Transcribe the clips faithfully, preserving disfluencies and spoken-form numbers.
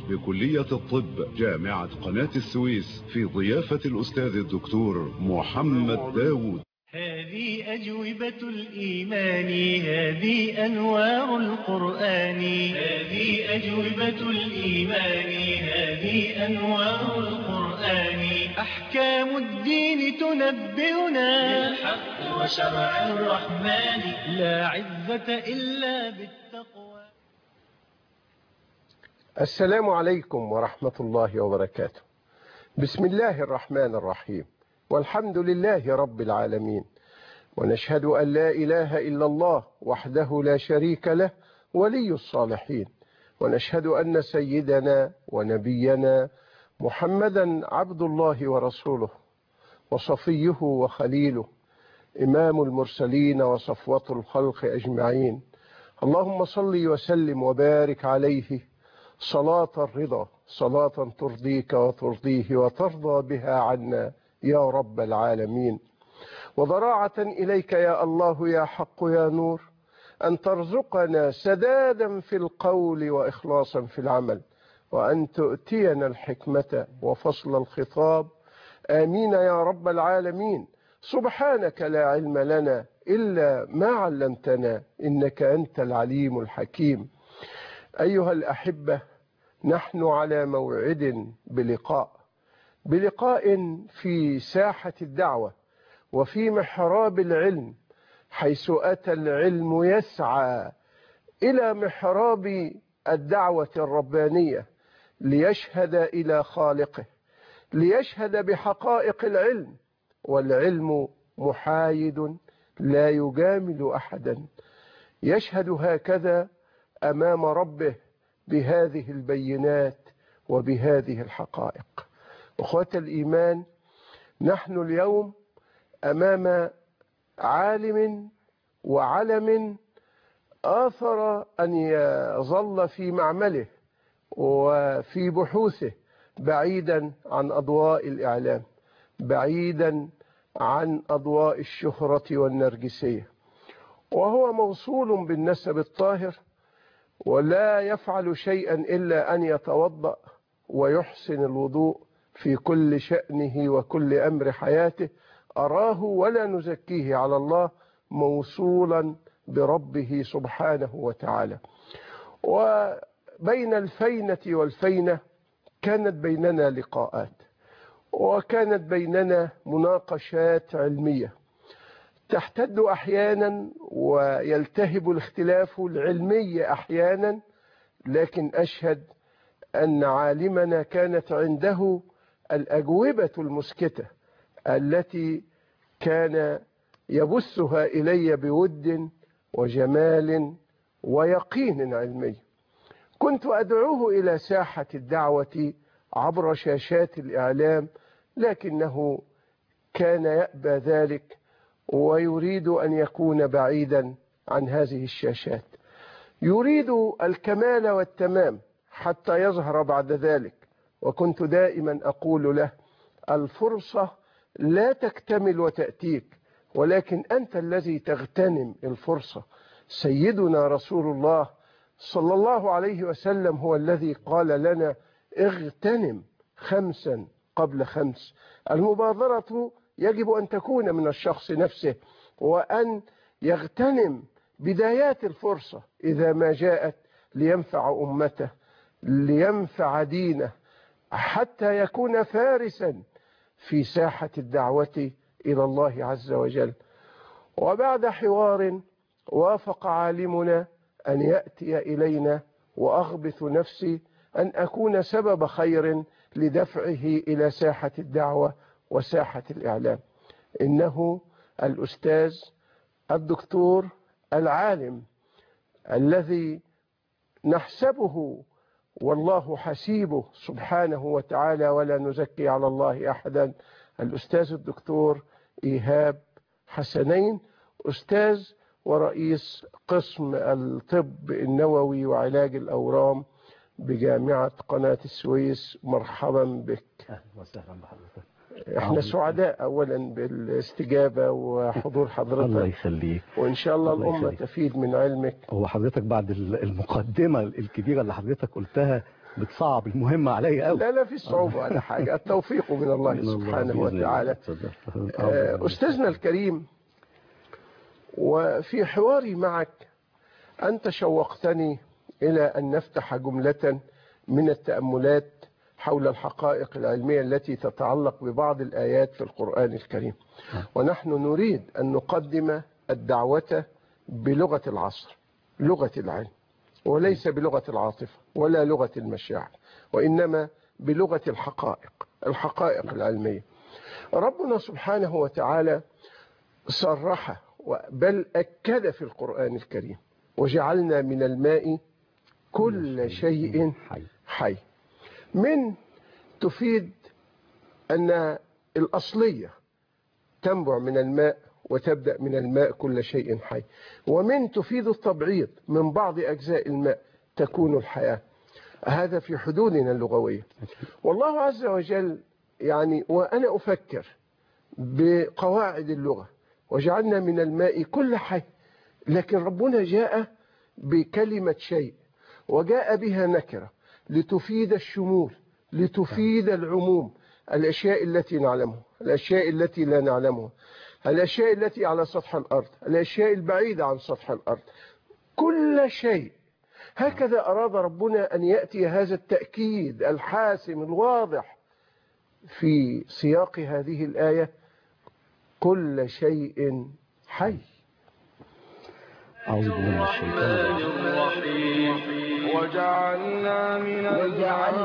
بكلية الطب جامعة قناة السويس في ضيافة الأستاذ الدكتور محمد داود. هذه أجوبة الإيمان، هذه أنوار القرآن، هذه أجوبة الإيمان، هذه أنوار القرآن، أحكام الدين تنبئنا بالحق وشرع الرحمن، لا عزة إلا بالتقوى. السلام عليكم ورحمة الله وبركاته. بسم الله الرحمن الرحيم، والحمد لله رب العالمين، ونشهد أن لا إله إلا الله وحده لا شريك له ولي الصالحين، ونشهد أن سيدنا ونبينا محمدا عبد الله ورسوله وصفيه وخليله، إمام المرسلين وصفوة الخلق أجمعين. اللهم صل وسلم وبارك عليه صلاة الرضا، صلاة ترضيك وترضيه وترضى بها عنا يا رب العالمين. وضراعة إليك يا الله يا حق يا نور، أن ترزقنا سدادا في القول وإخلاصا في العمل، وأن تؤتينا الحكمة وفصل الخطاب. آمين يا رب العالمين. سبحانك لا علم لنا إلا ما علمتنا، إنك أنت العليم الحكيم. أيها الأحبة، نحن على موعد بلقاء بلقاء في ساحة الدعوة وفي محراب العلم، حيث أتى العلم يسعى إلى محراب الدعوة الربانية ليشهد إلى خالقه، ليشهد بحقائق العلم، والعلم محايد لا يجامل أحدا، يشهد هكذا أمام ربه بهذه البينات وبهذه الحقائق. أخوة الإيمان، نحن اليوم أمام عالم وعلم آثر أن يظل في معمله وفي بحوثه بعيدا عن أضواء الإعلام، بعيدا عن أضواء الشهرة والنرجسية، وهو موصول بالنسب الطاهر، ولا يفعل شيئا إلا أن يتوضأ ويحسن الوضوء في كل شأنه وكل أمر حياته. أراه ولا نزكيه على الله، موصولا بربه سبحانه وتعالى. وبين الفينة والفينة كانت بيننا لقاءات، وكانت بيننا مناقشات علمية تحتد أحيانا ويلتهب الاختلاف العلمي أحيانا، لكن أشهد أن عالمنا كانت عنده الأجوبة المسكتة التي كان يبثها إلي بود وجمال ويقين علمي. كنت أدعوه إلى ساحة الدعوة عبر شاشات الإعلام، لكنه كان يأبى ذلك ويريد أن يكون بعيدا عن هذه الشاشات، يريد الكمال والتمام حتى يظهر بعد ذلك. وكنت دائما أقول له: الفرصة لا تكتمل وتأتيك، ولكن أنت الذي تغتنم الفرصة. سيدنا رسول الله صلى الله عليه وسلم هو الذي قال لنا: اغتنم خمسا قبل خمس. المبادرة يجب أن تكون من الشخص نفسه، وأن يغتنم بدايات الفرصة إذا ما جاءت، لينفع أمته، لينفع دينه، حتى يكون فارسا في ساحة الدعوة إلى الله عز وجل. وبعد حوار وافق عالمنا أن يأتي إلينا، وأغبث نفسي أن أكون سبب خير لدفعه إلى ساحة الدعوة وساحة الإعلام. إنه الأستاذ الدكتور العالم الذي نحسبه والله حسيبه سبحانه وتعالى، ولا نزكي على الله أحدا، الأستاذ الدكتور إيهاب حسنين، أستاذ ورئيس قسم الطب النووي وعلاج الأورام بجامعة قناة السويس. مرحبا بك. أهلا وسهلا بحضرتك. احنا سعداء اولا بالاستجابة وحضور حضرتك. الله يخليك. وان شاء الله, الله الامة يخليك. تفيد من علمك. هو حضرتك بعد المقدمة الكبيرة اللي حضرتك قلتها بتصعب المهمة عليا قوي. لا لا في صعوبة ولا حاجة، التوفيق من الله من الله سبحانه بإذن وتعالى. الله. آه، أستاذنا الكريم، وفي حواري معك أنت شوقتني إلى أن نفتح جملة من التأملات حول الحقائق العلمية التي تتعلق ببعض الآيات في القرآن الكريم. ونحن نريد أن نقدم الدعوة بلغة العصر، لغة العلم، وليس بلغة العاطفة ولا لغة المشاعر، وإنما بلغة الحقائق، الحقائق العلمية. ربنا سبحانه وتعالى صرح بل أكد في القرآن الكريم: وجعلنا من الماء كل شيء حي. من تفيد أن الأصلية تنبع من الماء وتبدأ من الماء كل شيء حي، ومن تفيد التبعيض من بعض أجزاء الماء تكون الحياة. هذا في حدودنا اللغوية. والله عز وجل يعني، وأنا أفكر بقواعد اللغة، وجعلنا من الماء كل حي، لكن ربنا جاء بكلمة شيء وجاء بها نكرة لتفيد الشمول، لتفيد العموم، الأشياء التي نعلمها، الأشياء التي لا نعلمها، الأشياء التي على سطح الأرض، الأشياء البعيدة عن سطح الأرض، كل شيء. هكذا أراد ربنا أن يأتي هذا التأكيد الحاسم الواضح في سياق هذه الآية: كل شيء حي. أعوذ بالله من الشيطان الرجيم. وجعلنا من الماء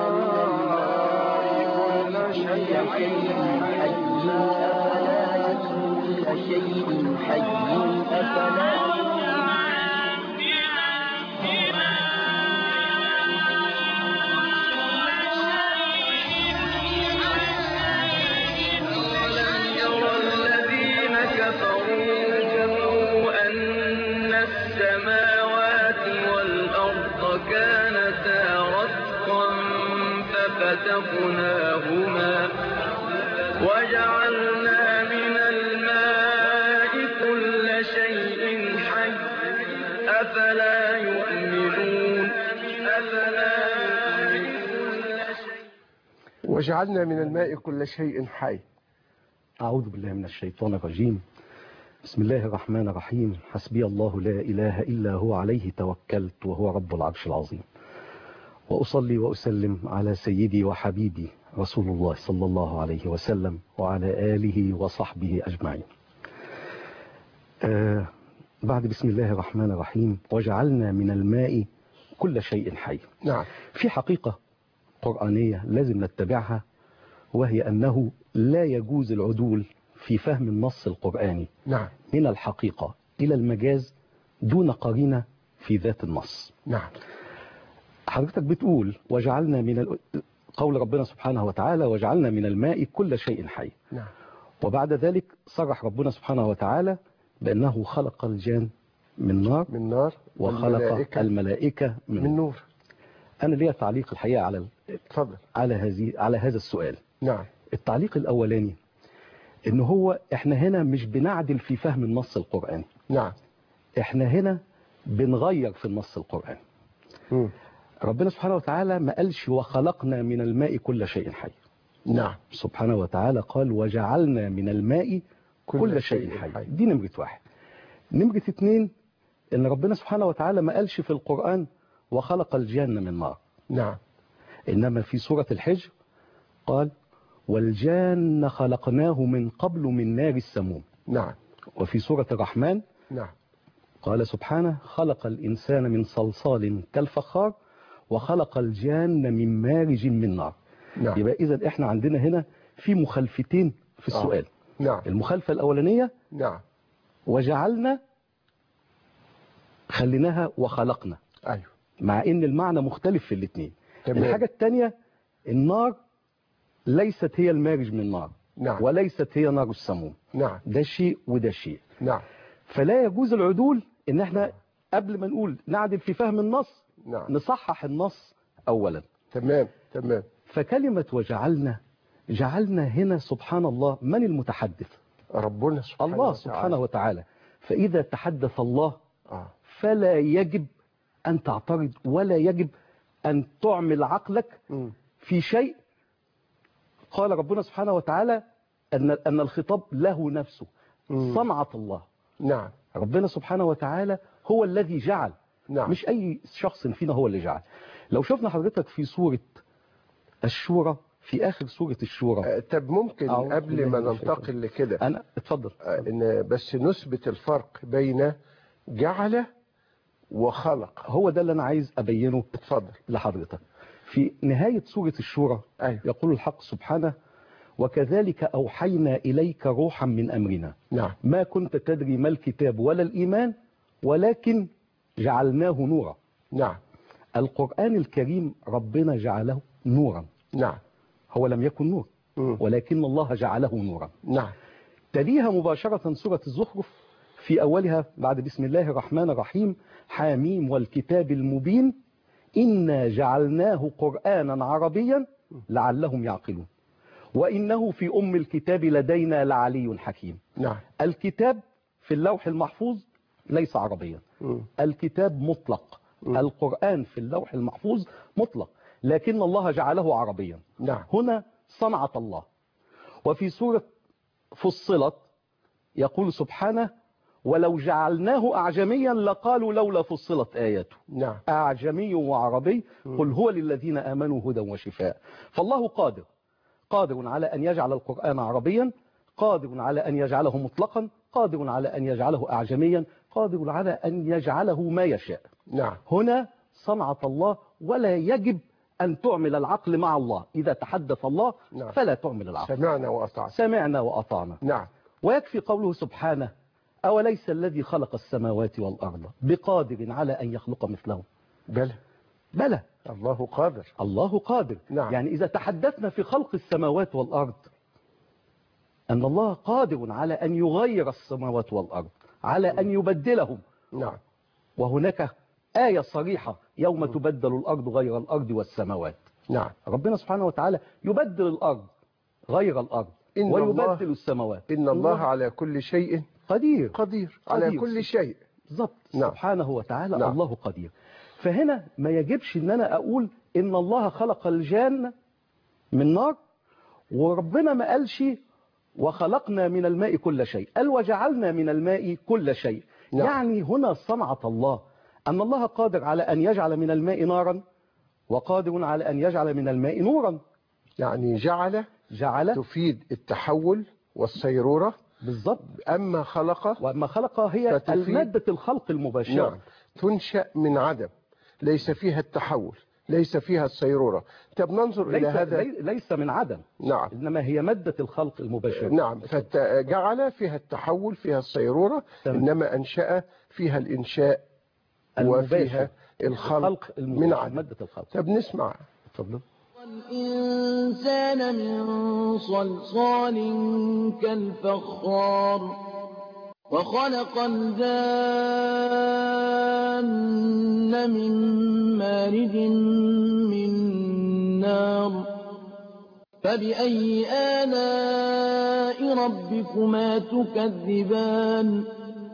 كل شيء حي أفلا يكون كل شيء حي أفلا ففتقناهما وجعلنا من الماء كل شيء حي أفلا يؤمنون أفلا يؤمنون وجعلنا من الماء كل شيء حي. أعوذ بالله من الشيطان الرجيم. بسم الله الرحمن الرحيم. حسبي الله لا إله إلا هو عليه توكلت وهو رب العرش العظيم. وأصلي وأسلم على سيدي وحبيبي رسول الله صلى الله عليه وسلم وعلى آله وصحبه أجمعين. آه بعد بسم الله الرحمن الرحيم، وجعلنا من الماء كل شيء حي. نعم. في حقيقة قرآنية لازم نتبعها، وهي أنه لا يجوز العدول في فهم النص القرآني نعم. من الحقيقة إلى المجاز دون قرينة في ذات النص. نعم. حضرتك بتقول وجعلنا من ال... قول ربنا سبحانه وتعالى: وجعلنا من الماء كل شيء حي. نعم. وبعد ذلك صرح ربنا سبحانه وتعالى بأنه خلق الجان من نار من نار وخلق الملائكة, الملائكة من, من نور. أنا ليا تعليق الحقيقة على اتفضل. على هذه على هذا السؤال. نعم. التعليق الأولاني إن هو إحنا هنا مش بنعدل في فهم النص القرآني. نعم. إحنا هنا بنغير في النص القرآني. م. ربنا سبحانه وتعالى ما قالش وخلقنا من الماء كل شيء حي. نعم. سبحانه وتعالى قال وجعلنا من الماء كل, كل شيء حي. حي. دي نمرة واحد. نمرة اتنين، ان ربنا سبحانه وتعالى ما قالش في القرآن وخلق الجن من نار. نعم. انما في سورة الحجر قال والجان خلقناه من قبل من نار السموم. نعم. وفي سورة الرحمن نعم. قال سبحانه خلق الإنسان من صلصال كالفخار وخلق الجان من مارج من نار. نعم. يبقى إذا إحنا عندنا هنا في مخالفتين في السؤال. آه. نعم. المخالفة الأولانية نعم. وجعلنا خليناها وخلقنا. أيوه. مع إن المعنى مختلف في الاثنين. الحاجة الثانية النار ليست هي المارج من النار. نعم. وليست هي نار السموم. نعم. ده شيء وده شيء. نعم. فلا يجوز العدول ان احنا قبل ما نقول نعدل في فهم النص نعم. نصحح النص اولا. تمام تمام. فكلمة وجعلنا، جعلنا هنا سبحان الله من المتحدث؟ ربنا سبحانه الله وتعالى. سبحانه وتعالى. فإذا تحدث الله آه. فلا يجب أن تعترض ولا يجب أن تعمل عقلك م. في شيء قال ربنا سبحانه وتعالى أن أن الخطاب له نفسه م. صنعة الله. نعم. ربنا سبحانه وتعالى هو الذي جعل، نعم. مش أي شخص فينا هو اللي جعل. لو شفنا حضرتك في سورة الشورى، في آخر سورة الشورى. آه، طب ممكن أعوذ قبل بالله ما من الشيطان. ننتقل لكده أنا اتفضل. آه، إن بس نثبت الفرق بين جعل وخلق. هو ده اللي أنا عايز أبينه اتفضل لحضرتك. في نهاية سورة الشورى أيوه. يقول الحق سبحانه: وكذلك أوحينا إليك روحا من أمرنا نعم. ما كنت تدري ما الكتاب ولا الإيمان ولكن جعلناه نورا. نعم. القرآن الكريم ربنا جعله نورا، نعم. هو لم يكن نور م. ولكن الله جعله نورا. نعم. تليها مباشرة سورة الزخرف في أولها بعد بسم الله الرحمن الرحيم: حاميم والكتاب المبين إنا جعلناه قرآنا عربيا لعلهم يعقلون وإنه في أم الكتاب لدينا لعلي حكيم. نعم. الكتاب في اللوح المحفوظ ليس عربيا، م. الكتاب مطلق، م. القرآن في اللوح المحفوظ مطلق، لكن الله جعله عربيا. نعم. هنا صنعة الله. وفي سورة فصلت يقول سبحانه: ولو جعلناه أعجميا لقالوا لولا فصلت آياته. نعم. أعجمي وعربي قل هو للذين آمنوا هدى وشفاء. فالله قادر، قادر على أن يجعل القرآن عربيا، قادر على أن يجعله مطلقا، قادر على أن يجعله أعجميا، قادر على أن يجعله ما يشاء. نعم. هنا صنعة الله، ولا يجب أن تعمل العقل مع الله. إذا تحدث الله نعم. فلا تعمل العقل. سمعنا وأطعنا. سمعنا وأطعنا. نعم. ويكفي قوله سبحانه: أوليس الذي خلق السماوات والأرض بقادر على أن يخلق مثلهم. بلى. بلى، الله قادر. الله قادر. نعم. يعني إذا تحدثنا في خلق السماوات والأرض أن الله قادر على أن يغير السماوات والأرض، على أن يبدلهم. نعم. وهناك آية صريحة: يوم تبدل الأرض غير الأرض والسماوات. نعم. ربنا سبحانه وتعالى يبدل الأرض غير الأرض إن ويبدل الله السماوات. إن الله على كل شيء قدير. قدير على قدير. كل شيء. بالضبط. نعم. سبحانه وتعالى. نعم. الله قدير. فهنا ما يجبش ان انا اقول ان الله خلق الجان من نار وربنا ما قالش وخلقنا من الماء كل شيء، قال وجعلنا من الماء كل شيء. نعم. يعني هنا صنعة الله، ان الله قادر على ان يجعل من الماء نارا وقادر على ان يجعل من الماء نورا. يعني جعل جعل تفيد التحول والصيرورة. بالضبط. أما خلق وما خلق هي فتفيد- المادة الخلق المباشرة. نعم تنشأ من عدم، ليس فيها التحول، ليس فيها الصيرورة. طب ننظر إلى ليس, هذا. لي- ليس من عدم، نعم. إنما هي مادة الخلق المباشرة. نعم. فجعل فيها التحول، فيها الصيرورة، تمام. إنما أنشأ فيها الإنشاء المباشر. وفيها الخلق من المباشر. عدم. مادة الخلق. طب نسمع. اتفضل. الإنسان من صلصال كالفخار وخلق الجان من مارج من نار فبأي آلاء ربكما تكذبان.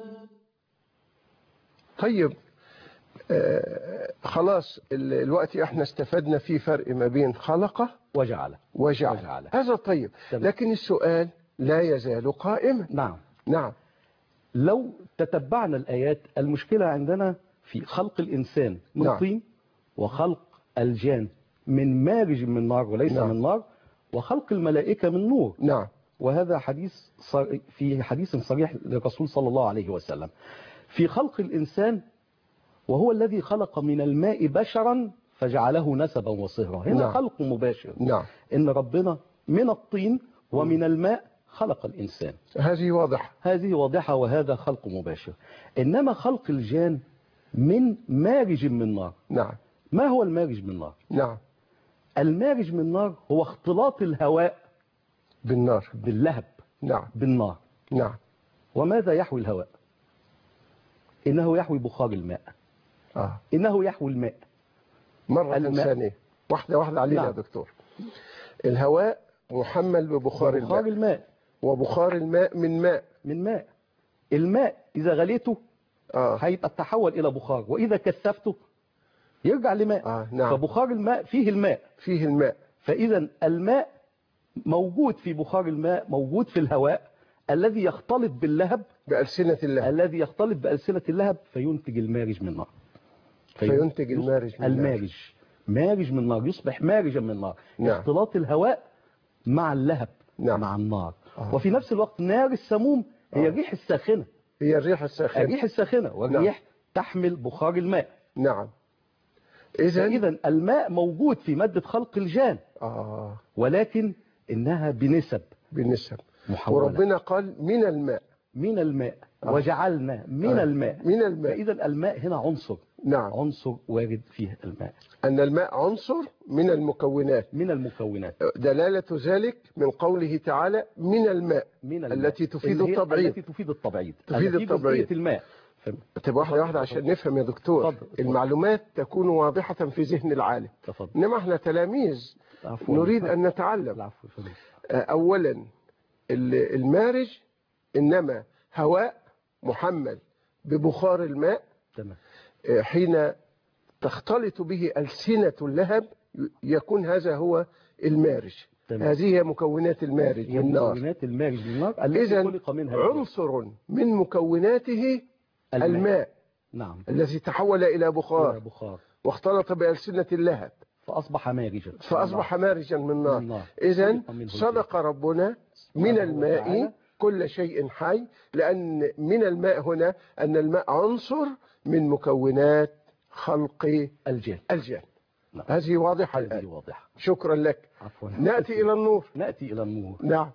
طيب آه خلاص ال- الوقت احنا استفدنا في فرق ما بين خلق وجعل. وجعل. وجعل. هذا طيب. تمام. لكن السؤال لا يزال قائما. نعم. نعم. لو تتبعنا الآيات، المشكلة عندنا في خلق الإنسان من نعم. طين، وخلق الجان من مارج من نار وليس نعم. من نار، وخلق الملائكة من نور. نعم. وهذا حديث صر... في حديث صريح للرسول صلى الله عليه وسلم. في خلق الإنسان، وهو الذي خلق من الماء بشرا فجعله نسبا وصهرا. هنا نعم. خلق مباشر. نعم. إن ربنا من الطين ومن الماء خلق الإنسان. هذه واضحة. هذه واضحة، وهذا خلق مباشر. إنما خلق الجان من مارج من نار. نعم. ما هو المارج من نار؟ نعم. المارج من نار هو اختلاط الهواء بالنار. باللهب نعم. بالنار. نعم. وماذا يحوي الهواء؟ إنه يحوي بخار الماء، آه. إنه يحوي الماء. مرة الماء. ثانية، واحدة واحدة علينا نعم. يا دكتور. الهواء محمل ببخار بخار الماء، الماء وبخار الماء من ماء. من ماء. الماء إذا غليته آه. هيبقى تحول إلى بخار، وإذا كثفته يرجع لماء. آه نعم. فبخار الماء فيه الماء، فيه الماء. فإذا الماء موجود في بخار الماء، موجود في الهواء الذي يختلط باللهب، بألسنة اللهب الذي يختلط بألسنة اللهب فينتج المارج من النار. فينتج المارج من النار. المارج مارج من النار، يصبح مارجا من النار. نعم. اختلاط الهواء مع اللهب، نعم. مع النار. آه. وفي نفس الوقت نار السموم هي آه. الريح الساخنة، هي الريح الساخنة. الريح الساخنة والريح تحمل بخار الماء. نعم. إذن إذا الماء موجود في مادة خلق الجان، آه ولكن إنها بنسب بالنسب. محولة. وربنا قال من الماء، من الماء آه. وجعلنا من آه. الماء. من الماء. فإذا الماء هنا عنصر، نعم. عنصر وارد فيه الماء أن الماء عنصر من المكونات. من المكونات. دلالة ذلك من قوله تعالى من الماء، من الماء التي تفيد اللي هي التبعيض. التي تفيد التبعيض تفيد التي التبعيض. جزئية الماء. طب واحدة واحدة عشان نفهم يا دكتور. اتفضل، اتفضل. المعلومات تكون واضحة في ذهن العالم، تفضل. إنما احنا تلاميذ عفوا. نريد أن نتعلم. العفو. فضل. أولا ال- المارج إنما هواء محمل ببخار الماء، تمام. حين تختلط به ألسنة اللهب يكون هذا هو المارج. تمام. هذه هي مكونات المارج هي من النار. مكونات المارج من النار التي إذن خلق منها عنصر من مكوناته الماء, الماء نعم. الذي تحول إلى بخار, بخار واختلط بألسنة اللهب فأصبح مارجا فأصبح مارجا من النار. النار. إذن صدق ربنا من الماء كل شيء حي، لأن من الماء هنا أن الماء عنصر من مكونات خلق الجان. الجان. نعم. هذه واضحة هذه الآن. واضحة. شكرا لك. عفوا. نأتي إلى النور. نأتي إلى النور. نعم.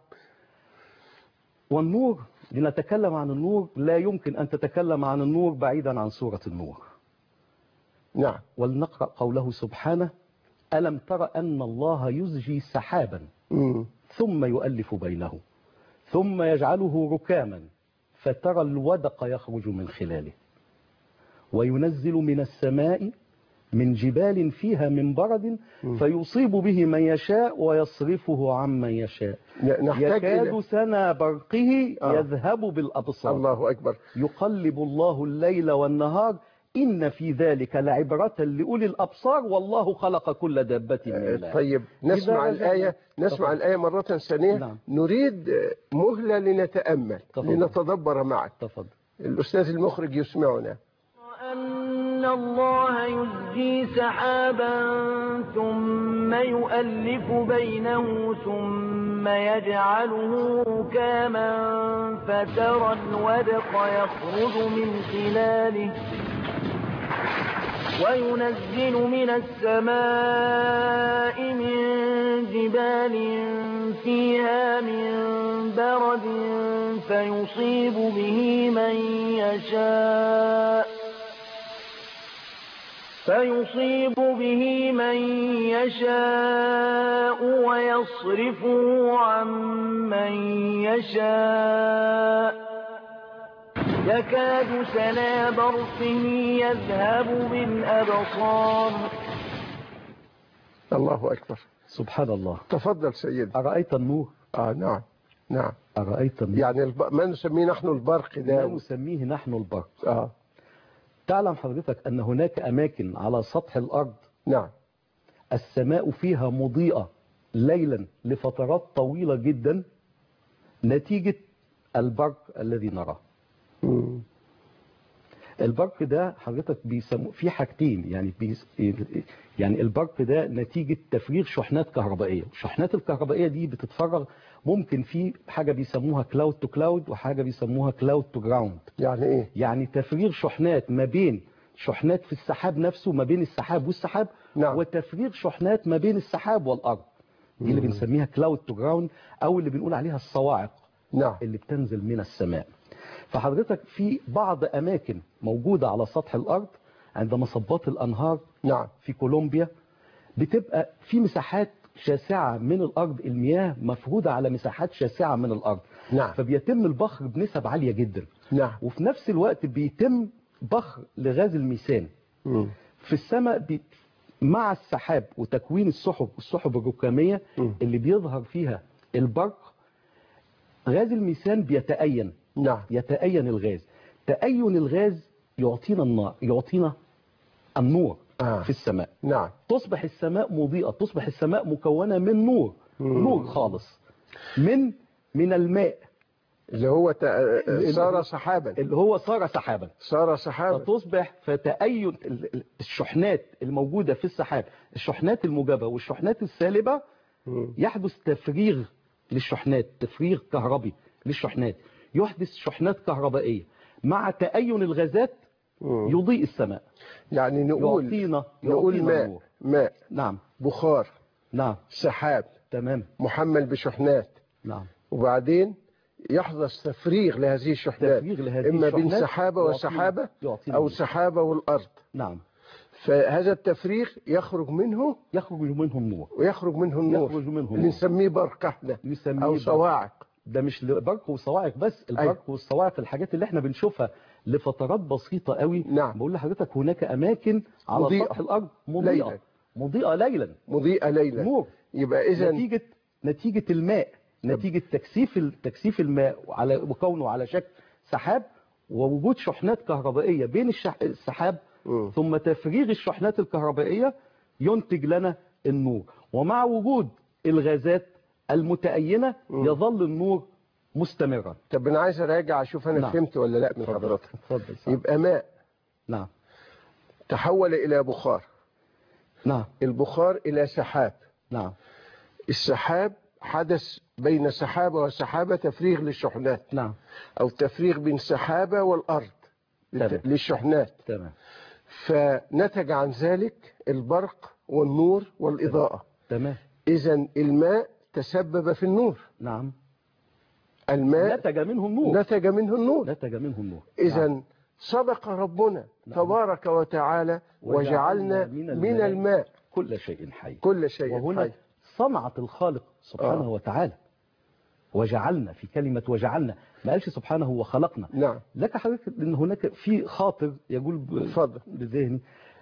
والنور، لنتكلم عن النور لا يمكن أن تتكلم عن النور بعيدا عن سورة النور. نعم. ولنقرأ قوله سبحانه: ألم تر أن الله يزجي سحابا مم. ثم يؤلف بينه ثم يجعله ركاما فترى الودق يخرج من خلاله وينزل من السماء من جبال فيها من برد فيصيب به من يشاء ويصرفه عن من يشاء نحتاج يكاد إلى... سنا برقه آه. يذهب بالأبصار. الله أكبر. يقلب الله الليل والنهار إن في ذلك لعبرة لأولي الأبصار والله خلق كل دابة من الله. طيب نسمع الآية نسمع طبعا. الآية مرة ثانية. نعم. نريد مهلة لنتأمل تفضل. لنتدبر معك. تفضل. الأستاذ المخرج يسمعنا. أن الله يزجي سحابا ثم يؤلف بينه ثم يجعله ركاما فترى الودق يخرج من خلاله وينزل من السماء من جبال فيها من برد فيصيب به من يشاء فيصيب به من يشاء ويصرفه عن من يشاء يكاد سنا برقه يذهب بالأبصار. الله أكبر. سبحان الله. تفضل سيدي. أرأيت النور؟ آه نعم نعم. أرأيت النور؟ يعني الب... ما نسميه نحن البرق ده. ما نسميه نحن البرق. آه. تعلم حضرتك أن هناك أماكن على سطح الأرض نعم السماء فيها مضيئة ليلا لفترات طويلة جدا نتيجة البرق الذي نراه. مم. البرق ده حضرتك بيسموه في حاجتين، يعني بيس يعني البرق ده نتيجة تفريغ شحنات كهربائية. الشحنات الكهربائية دي بتتفرغ ممكن في حاجة بيسموها كلاود تو كلاود وحاجة بيسموها كلاود تو جراوند. يعني ايه؟ يعني تفريغ شحنات ما بين شحنات في السحاب نفسه، ما بين السحاب والسحاب. نعم. وتفريغ شحنات ما بين السحاب والأرض، دي اللي بنسميها كلاود تو جراوند أو اللي بنقول عليها الصواعق. نعم. اللي بتنزل من السماء. فحضرتك في بعض أماكن موجودة على سطح الأرض عند مصبات الأنهار. نعم. في كولومبيا بتبقى في مساحات شاسعة من الأرض، المياه مفروضة على مساحات شاسعة من الأرض. نعم. فبيتم البخر بنسب عالية جدا. نعم. وفي نفس الوقت بيتم بخر لغاز الميثان. مم. في السماء بي مع السحاب وتكوين السحب السحب الركامية مم. اللي بيظهر فيها البرق، غاز الميثان بيتأين. نعم. يتأين الغاز. تأين الغاز يعطينا النار، يعطينا النور. آه. في السماء. نعم. تصبح السماء مضيئة، تصبح السماء مكونة من نور، مم. نور خالص من من الماء اللي هو ت- صار سحابا، اللي هو صار سحابا. صار سحابا. فتصبح فتأين ال- ال- الشحنات الموجودة في السحاب، الشحنات الموجبة والشحنات السالبة، مم. يحدث تفريغ للشحنات، تفريغ كهربي للشحنات، يحدث شحنات كهربائية مع تأين الغازات مم. يضيء السماء. يعني نقول يعطينا نقول يعطينا ماء النور. ماء نعم بخار نعم سحاب تمام محمل بشحنات، نعم. وبعدين يحدث تفريغ لهذه الشحنات، تفريغ لهذه إما بين الشحنات سحابة يعطينا- وسحابة يعطينا أو النور. سحابة والأرض. نعم. فهذا التفريغ يخرج منه يخرج منه النور، ويخرج منه النور يخرج منه اللي النور. نسميه برق احنا نسميه أو برق. صواعق. ده مش برق وصواعق بس، البرق أيوة. والصواعق الحاجات اللي احنا بنشوفها لفترات بسيطة قوي. نعم. بقول لحضرتك هناك أماكن على مضيئة. سطح الأرض مضيئة ليلا. مضيئة ليلا مضيئة ليلا. نور. يبقى إذا نتيجة نتيجة الماء، نتيجة تكثيف ال- تكثيف الماء على وكونه على شكل سحاب، ووجود شحنات كهربائية بين الشح... السحاب، مم. ثم تفريغ الشحنات الكهربائية ينتج لنا النور. ومع وجود الغازات المتأينة مم. يظل النور مستمرا. طب أنا عايز أراجع أشوف أنا نعم. فهمت ولا لا من حضرتك. اتفضل سعد. يبقى ماء نعم تحول إلى بخار، نعم البخار إلى سحاب، نعم السحاب حدث بين سحابة وسحابة تفريغ للشحنات نعم أو تفريغ بين سحابة والأرض تمام. للشحنات، تمام فنتج عن ذلك البرق والنور والإضاءة. تمام إذن الماء تسبب في النور، نعم. الماء نتج منه النور، نتج منه النور. نتج منه النور. إذن صدق ربنا نعم. تبارك وتعالى وجعلنا من الماء كل شيء حي. كل شيء وهنا حي. صنعة الخالق سبحانه آه. وتعالى. وجعلنا في كلمة وجعلنا، ما قالش سبحانه وخلقنا. نعم. لك حضرتك ان هناك في خاطر يقول ب- اتفضل. بذهني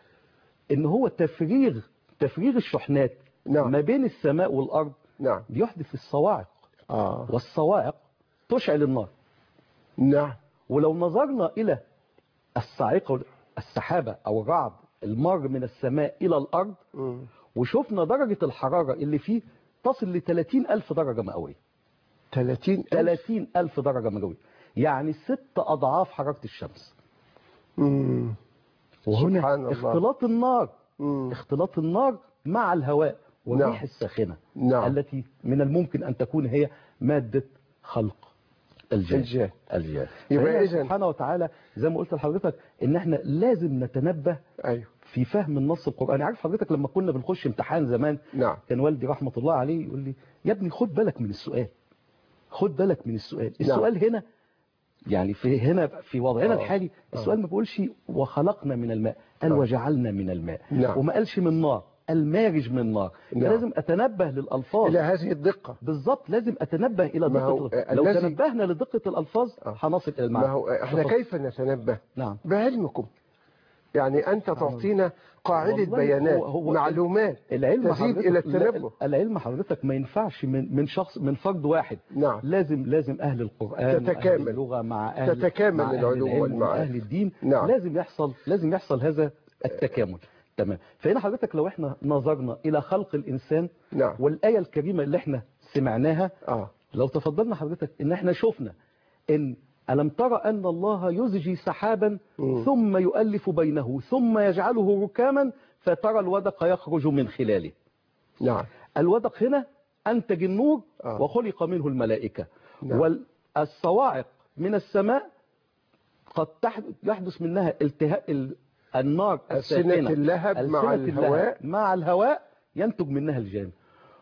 ان هو تفريغ تفريغ الشحنات نعم. ما بين السماء والارض نعم. بيحدث الصواعق، آه. والصواعق تشعل النار. نعم. ولو نظرنا إلى الصاعقة السحابة أو الرعد المار من السماء إلى الأرض، مم. وشفنا درجة الحرارة اللي فيه تصل ل ثلاثين ألف درجة مئوية. ثلاثين ألف. ثلاثين ألف درجة مئوية، يعني ست أضعاف حرارة الشمس. مم. وهنا سبحان الله. اختلاط النار مم. اختلاط النار مع الهواء والريح نعم. الساخنة نعم. التي من الممكن أن تكون هي مادة خلق الجان. الجان. الجان. يبقى فهنا إذن- سبحانه وتعالى زي ما قلت لحضرتك ان احنا لازم نتنبه أيوه. في فهم النص القرآني. عارف حضرتك لما كنا بنخش امتحان زمان، نعم. كان والدي رحمة الله عليه يقول لي يا ابني خد بالك من السؤال، خد بالك من السؤال. السؤال هنا يعني في هنا في وضعنا آه. الحالي السؤال ما بيقولش وخلقنا من الماء، قال آه. وجعلنا من الماء. نعم. وما قالش من نار، المارج من النار. نعم. لازم اتنبه للالفاظ إلى هذه الدقة. بالظبط، لازم اتنبه الى ما هو دقه الألفاظ. لو الذي- تنبهنا لدقه الالفاظ آه. هنصل الى المعنى. ما هو احنا اتفضل. كيف نتنبه؟ نعم. بعلمكم. يعني أنت تعطينا قاعدة والله بيانات، هو- هو معلومات العلم تزيد حضرتك- إلى التنبه. لا، العلم حضرتك ما ينفعش من من شخص من فرد واحد. نعم. لازم لازم اهل القرآن تتكامل. وأهل اللغة مع اهل تتكامل مع أهل العلوم العلم والمعارف. وأهل الدين. نعم. لازم يحصل لازم يحصل هذا التكامل. تمام. فهنا حضرتك لو احنا نظرنا الى خلق الانسان نعم. والآية الكريمة اللي احنا سمعناها، آه. لو تفضلنا حضرتك ان احنا شفنا ان ألم ترى أن الله يزجي سحابا مم. ثم يؤلف بينه ثم يجعله ركاما فترى الودق يخرج من خلاله. نعم. الودق هنا أنتج النور آه. وخلق منه الملائكة. نعم. والصواعق من السماء قد تحدث يحدث منها التهاء ال- النار ألسنة الساخنة، اللهب مع ألسنة اللهب الهواء. مع الهواء ينتج منها الجان.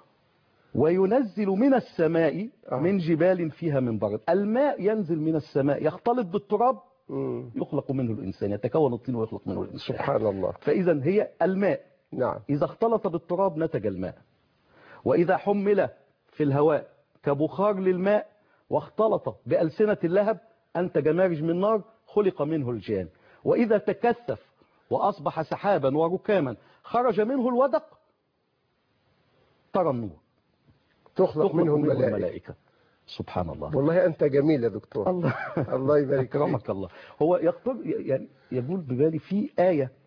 وينزل من السماء آه. من جبال فيها من برد. الماء ينزل من السماء يختلط بالتراب مم. يخلق منه الإنسان، يتكون الطين ويخلق منه الإنسان. سبحان الله. فإذا هي الماء نعم. إذا اختلط بالتراب نتج الماء، وإذا حمل في الهواء كبخار للماء واختلط بألسنة اللهب أنتج مارج من نار خلق منه الجان. وإذا تكثف وأصبح سحابا وركاما خرج منه الودق ترى النور تخلق, تخلق منه منه الملائكة. الملائكة. سبحان الله. والله أنت جميل يا دكتور. الله الله يبارك فيك. أكرمك الله. هو يخطر يعني يقول ببالي في آية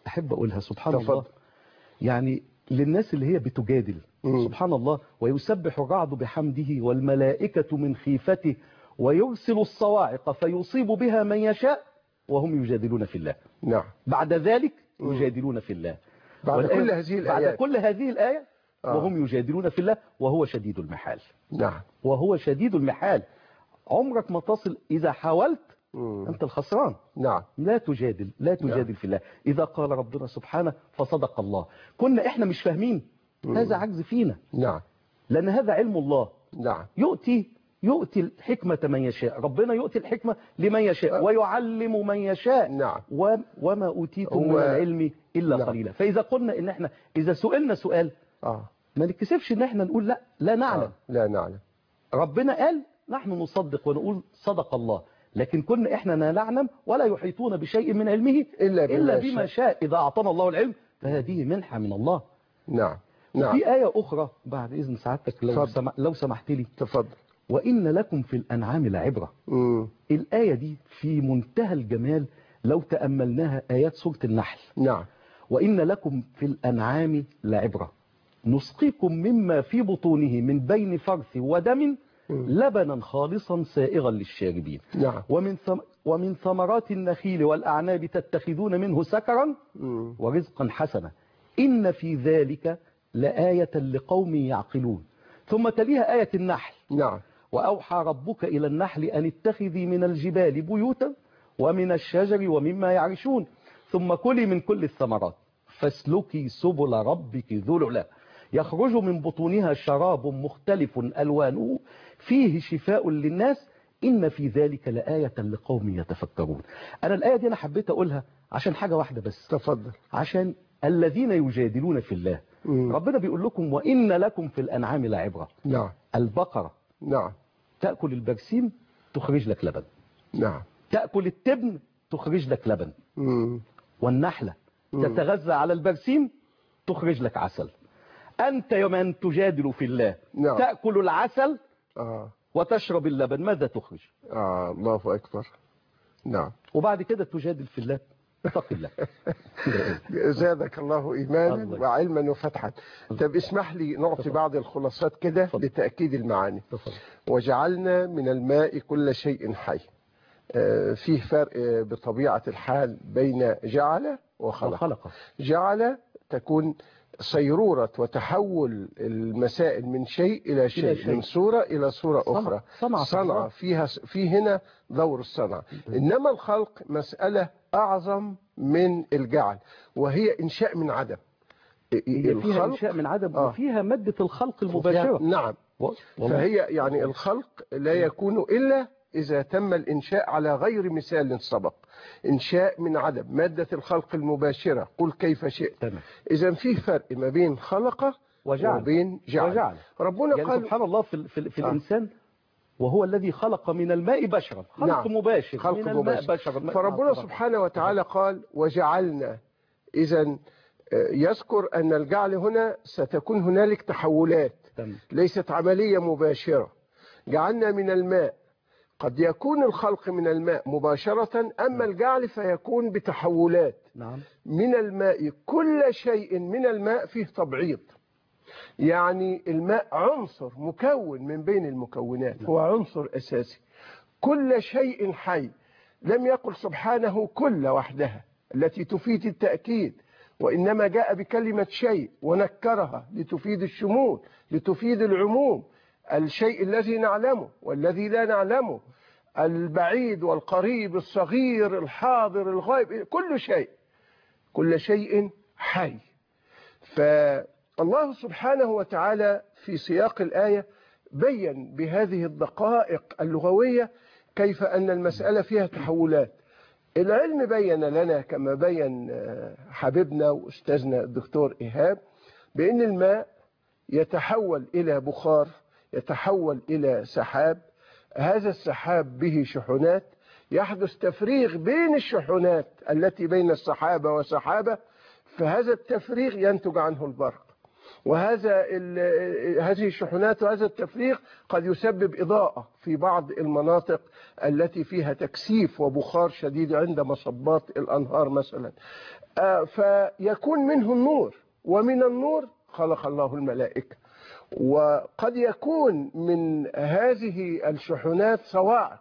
أحب أقولها سبحان تفضل. الله. يعني للناس اللي هي بتجادل مم. سبحان الله، ويسبح الرعد بحمده والملائكة من خيفته ويرسل الصواعق فيصيب بها من يشاء وهم يجادلون في الله. نعم. بعد ذلك مم. يجادلون في الله بعد والآية- كل هذه بعد الآيات. كل هذه الآية آه. وهم يجادلون في الله وهو شديد المحال. نعم. وهو شديد المحال. عمرك ما تصل إذا حاولت مم. أنت الخسران. نعم. لا تجادل لا تجادل نعم. في الله. إذا قال ربنا سبحانه فصدق الله. كنا إحنا مش فاهمين، هذا عجز فينا، نعم. لأن هذا علم الله. نعم. يؤتي يؤتي الحكمة من يشاء، ربنا يؤتي الحكمة لمن يشاء ويعلم من يشاء. نعم. و- وما أوتيتم من هو- العلم إلا نعم. قليلا. فإذا قلنا إن إحنا إذا سئلنا سؤال آه. ما نتكسفش إن إحنا نقول لا لا نعلم. آه. لا نعلم. ربنا قال نحن نصدق ونقول صدق الله، لكن كنا إحنا لا نعلم ولا يحيطون بشيء من علمه إلا بما إلا بما شاء. شاء. إذا أعطانا الله العلم فهذه منحة من الله. نعم. نعم. في آية أخرى بعد إذن سعادتك لو, تفضل. سمح لو سمحت لي. تفضل. وإن لكم في الأنعام لعبرة. مم. الآية دي في منتهى الجمال لو تأملناها، آيات سورة النحل. نعم. وإن لكم في الأنعام لعبرة نسقيكم مما في بطونه من بين فرث ودم لبنا خالصا سائغا للشاربين. نعم. ومن ثم ومن ثمرات النخيل والأعناب تتخذون منه سكرا مم. ورزقا حسنا إن في ذلك لآية لقوم يعقلون. ثم تليها آية النحل. نعم. وأوحى ربك إلى النحل أن اتخذي من الجبال بيوتا ومن الشجر ومما يعرشون ثم كلي من كل الثمرات فاسلكي سبل ربك ذللا يخرج من بطونها شراب مختلف ألوانه فيه شفاء للناس إن في ذلك لآية لقوم يتفكرون. أنا الآية دي أنا حبيت أقولها عشان حاجة واحدة بس، تفضل. عشان الذين يجادلون في الله. مم. ربنا بيقول لكم وإن لكم في الأنعام لعبرة. نعم. البقرة نعم. تأكل البرسيم تخرج لك لبن، نعم. تأكل التبن تخرج لك لبن، مم. والنحلة مم. تتغذى على البرسيم تخرج لك عسل. أنت يا من تجادل في الله نعم. تأكل العسل آه. وتشرب اللبن، ماذا تخرج؟ آه. الله أكبر. نعم. وبعد كده تجادل في الله، اتق الله. زادك الله إيمانا الله. وعلما وفتحا. طب اسمح لي نعطي بعض الخلاصات كده تفضل. لتأكيد المعاني. تفضل. وجعلنا من الماء كل شيء حي. آه، فيه فرق آه، بطبيعة الحال بين جعل وخلق. وخلق. جعل تكون صيرورة وتحول المسائل من شيء إلى شيء, شيء. من صورة إلى صورة صنع. أخرى. صنع. صنع فيها في هنا دور الصنع. إنما الخلق مسألة أعظم من الجعل وهي إنشاء من عدم. هي فيها إنشاء من عدم آه. وفيها مادة الخلق فيها- المباشرة. نعم. و- والله. فهي يعني الخلق لا يكون إلا إذا تم الإنشاء على غير مثال سبق. إنشاء من عدم، مادة الخلق المباشرة، قل كيف شئت. تمام. إذا في فرق ما بين خلق وجعل. وبين جعل. وجعل. ربنا يعني قال سبحان الله في, ال- في, ال- في آه. الإنسان وهو الذي خلق من الماء بشرا، خلق نعم. مباشر خلق من الماء مباشر. بشرا. فربنا آه. سبحانه وتعالى قال وجعلنا. إذا يذكر أن الجعل هنا ستكون هنالك تحولات، تمام. ليست عملية مباشرة. جعلنا من الماء، قد يكون الخلق من الماء مباشرة، أما الجعل فيكون بتحولات. نعم. من الماء كل شيء من الماء فيه تبعيض، يعني الماء عنصر مكون من بين المكونات، هو عنصر أساسي. كل شيء حي، لم يقل سبحانه كل وحدها التي تفيد التأكيد، وإنما جاء بكلمة شيء ونكرها لتفيد الشمول، لتفيد العموم. الشيء الذي نعلمه والذي لا نعلمه، البعيد والقريب، الصغير الحاضر الغائب، كل شيء كل شيء حي. فالله سبحانه وتعالى في سياق الآية بين بهذه الدقائق اللغوية كيف أن المسألة فيها تحولات. العلم بين لنا كما بين حبيبنا وأستاذنا الدكتور إيهاب بأن الماء يتحول إلى بخار، يتحول إلى سحاب. هذا السحاب به شحنات، يحدث تفريغ بين الشحنات التي بين السحابة وسحابة، فهذا التفريغ ينتج عنه البرق. وهذا هذه الشحنات وهذا التفريغ قد يسبب إضاءة في بعض المناطق التي فيها تكثيف وبخار شديد عند مصبات الأنهار مثلا. آه، فيكون منه النور، ومن النور خلق الله الملائكة. وقد يكون من هذه الشحنات صواعق،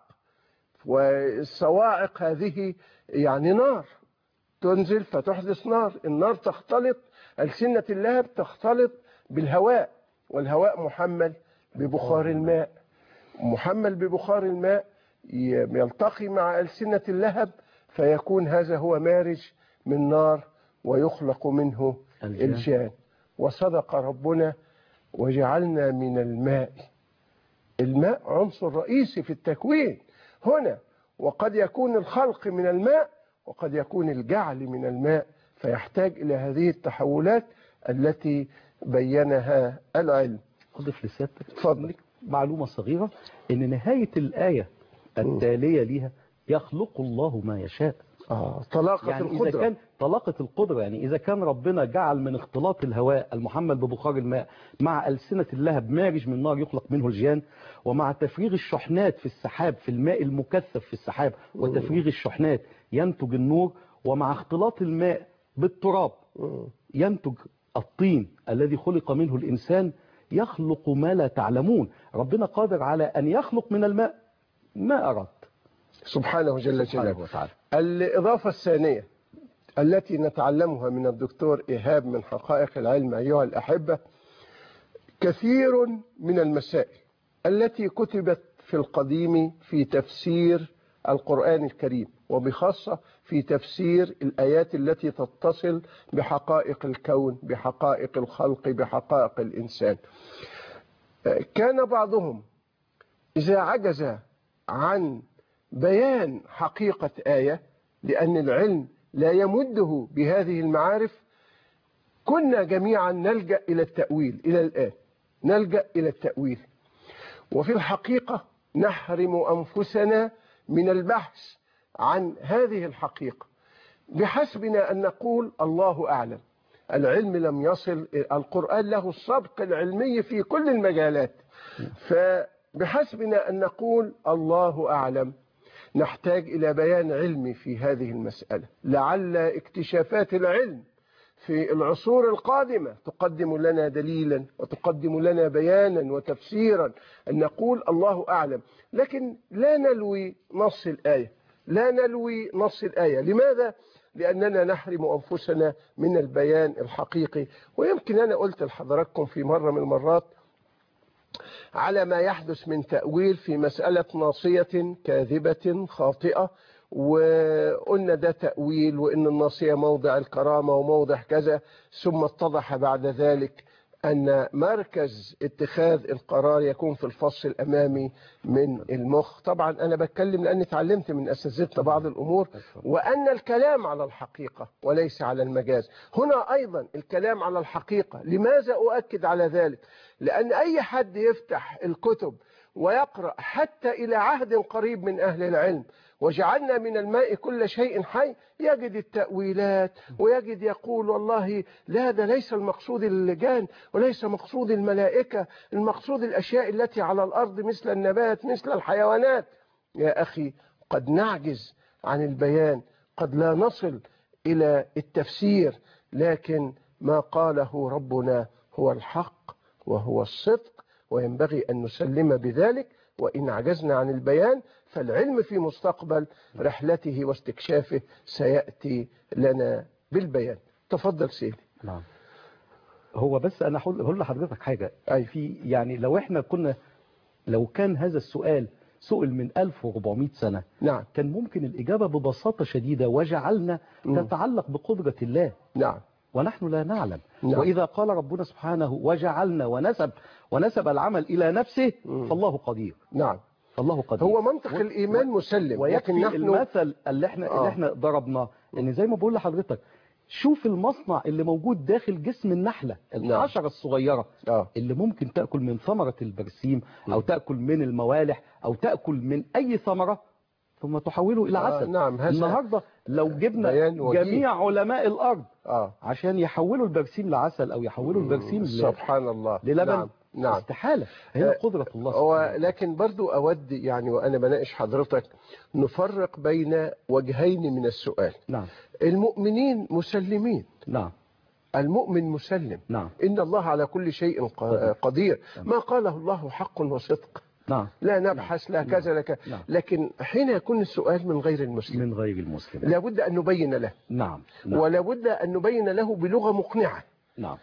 والصواعق هذه يعني نار تنزل فتحدث نار. النار تختلط، ألسنة اللهب تختلط بالهواء، والهواء محمل ببخار الماء، محمل ببخار الماء يلتقي مع ألسنة اللهب، فيكون هذا هو مارج من نار ويخلق منه الجان. وصدق ربنا: وجعلنا من الماء. الماء عنصر رئيسي في التكوين هنا، وقد يكون الخلق من الماء وقد يكون الجعل من الماء، فيحتاج إلى هذه التحولات التي بينها العلم. أضيف لسيادتك اتفضل. معلومة صغيرة، إن نهاية الآية التالية ليها يخلق الله ما يشاء. آه طلاقة يعني القدرة. إذا كان طلاقة القدرة، يعني إذا كان ربنا جعل من اختلاط الهواء المحمل ببخار الماء مع ألسنة اللهب مارج من نار يخلق منه الجان، ومع تفريغ الشحنات في السحاب في الماء المكثف في السحاب وتفريغ الشحنات ينتج النور، ومع اختلاط الماء بالتراب ينتج الطين الذي خلق منه الإنسان، يخلق ما لا تعلمون. ربنا قادر على أن يخلق من الماء ما أراد سبحانه جل سبحانه جلاله. وتعالى. الإضافة الثانية التي نتعلمها من الدكتور إيهاب من حقائق العلم أيها الأحبة، كثير من المسائل التي كتبت في القديم في تفسير القرآن الكريم، وبخاصة في تفسير الآيات التي تتصل بحقائق الكون، بحقائق الخلق، بحقائق الإنسان، كان بعضهم إذا عجز عن بيان حقيقة آية لأن العلم لا يمده بهذه المعارف، كنا جميعا نلجأ إلى التأويل. إلى الآن نلجأ إلى التأويل، وفي الحقيقة نحرم أنفسنا من البحث عن هذه الحقيقة. بحسبنا أن نقول الله أعلم. العلم لم يصل، القرآن له السبق العلمي في كل المجالات، فبحسبنا أن نقول الله أعلم. نحتاج إلى بيان علمي في هذه المسألة، لعل اكتشافات العلم في العصور القادمة تقدم لنا دليلا وتقدم لنا بيانا وتفسيرا أن نقول الله أعلم. لكن لا نلوي نص الآية، لا نلوي نص الآية. لماذا؟ لأننا نحرم أنفسنا من البيان الحقيقي. ويمكن أنا قلت لحضراتكم في مرة من المرات على ما يحدث من تأويل في مسألة ناصية كاذبة خاطئة، وقلنا ده تأويل وإن الناصية موضع الكرامة وموضع كذا، ثم اتضح بعد ذلك أن مركز اتخاذ القرار يكون في الفص الأمامي من المخ. طبعا أنا بتكلم لأني تعلمت من أساتذتنا بعض الأمور، وأن الكلام على الحقيقة وليس على المجاز. هنا أيضا الكلام على الحقيقة. لماذا أؤكد على ذلك؟ لأن أي حد يفتح الكتب ويقرأ حتى إلى عهد قريب من أهل العلم وجعلنا من الماء كل شيء حي، يجد التأويلات ويجد يقول والله لا، ده ليس المقصود اللجان وليس مقصود الملائكة، المقصود الأشياء التي على الأرض مثل النبات مثل الحيوانات. يا أخي قد نعجز عن البيان، قد لا نصل إلى التفسير، لكن ما قاله ربنا هو الحق وهو الصدق، وينبغي أن نسلم بذلك. وإن عجزنا عن البيان فالعلم في مستقبل رحلته واستكشافه سيأتي لنا بالبيان. تفضل سيدي. نعم. هو بس أنا هقول لحضرتك حاجة. أي. في يعني لو إحنا كنا لو كان هذا السؤال سئل من ألف وأربعمائة سنة، نعم، كان ممكن الإجابة ببساطة شديدة وجعلنا تتعلق بقدرة الله. نعم، ونحن لا نعلم. نعم. وإذا قال ربنا سبحانه وجعلنا ونسب ونسب العمل إلى نفسه، مم. فالله قدير. نعم، فالله قدير. هو منطق و... الإيمان مسلم. ويكفي لكن نحن المثل اللي احنا آه. اللي احنا ضربناه، ان زي ما بقول لحضرتك، شوف المصنع اللي موجود داخل جسم النحلة، الحشرة الصغيرة آه. اللي ممكن تأكل من ثمرة البرسيم أو تأكل من الموالح أو تأكل من أي ثمرة ثم تحوله إلى عسل. آه. نعم. النهاردة لو جبنا جميع علماء الأرض آه. عشان يحولوا البرسيم لعسل أو يحولوا البرسيم سبحان الله للبن، نعم. نعم. استحالة. هنا قدرة الله سبحانه. ولكن برضو أود يعني وأنا بناقش حضرتك نفرق بين وجهين من السؤال. نعم. المؤمنين مسلمين. نعم. المؤمن مسلم. نعم. إن الله على كل شيء قدير. ما قاله الله حق وصدق. نعم. لا نبحث لا كذا لك. نعم. لكن حين يكون السؤال من غير المسلم من غير المسلم لابد أن نبين له. نعم. نعم. ولابد أن نبين له بلغة مقنعة. نعم.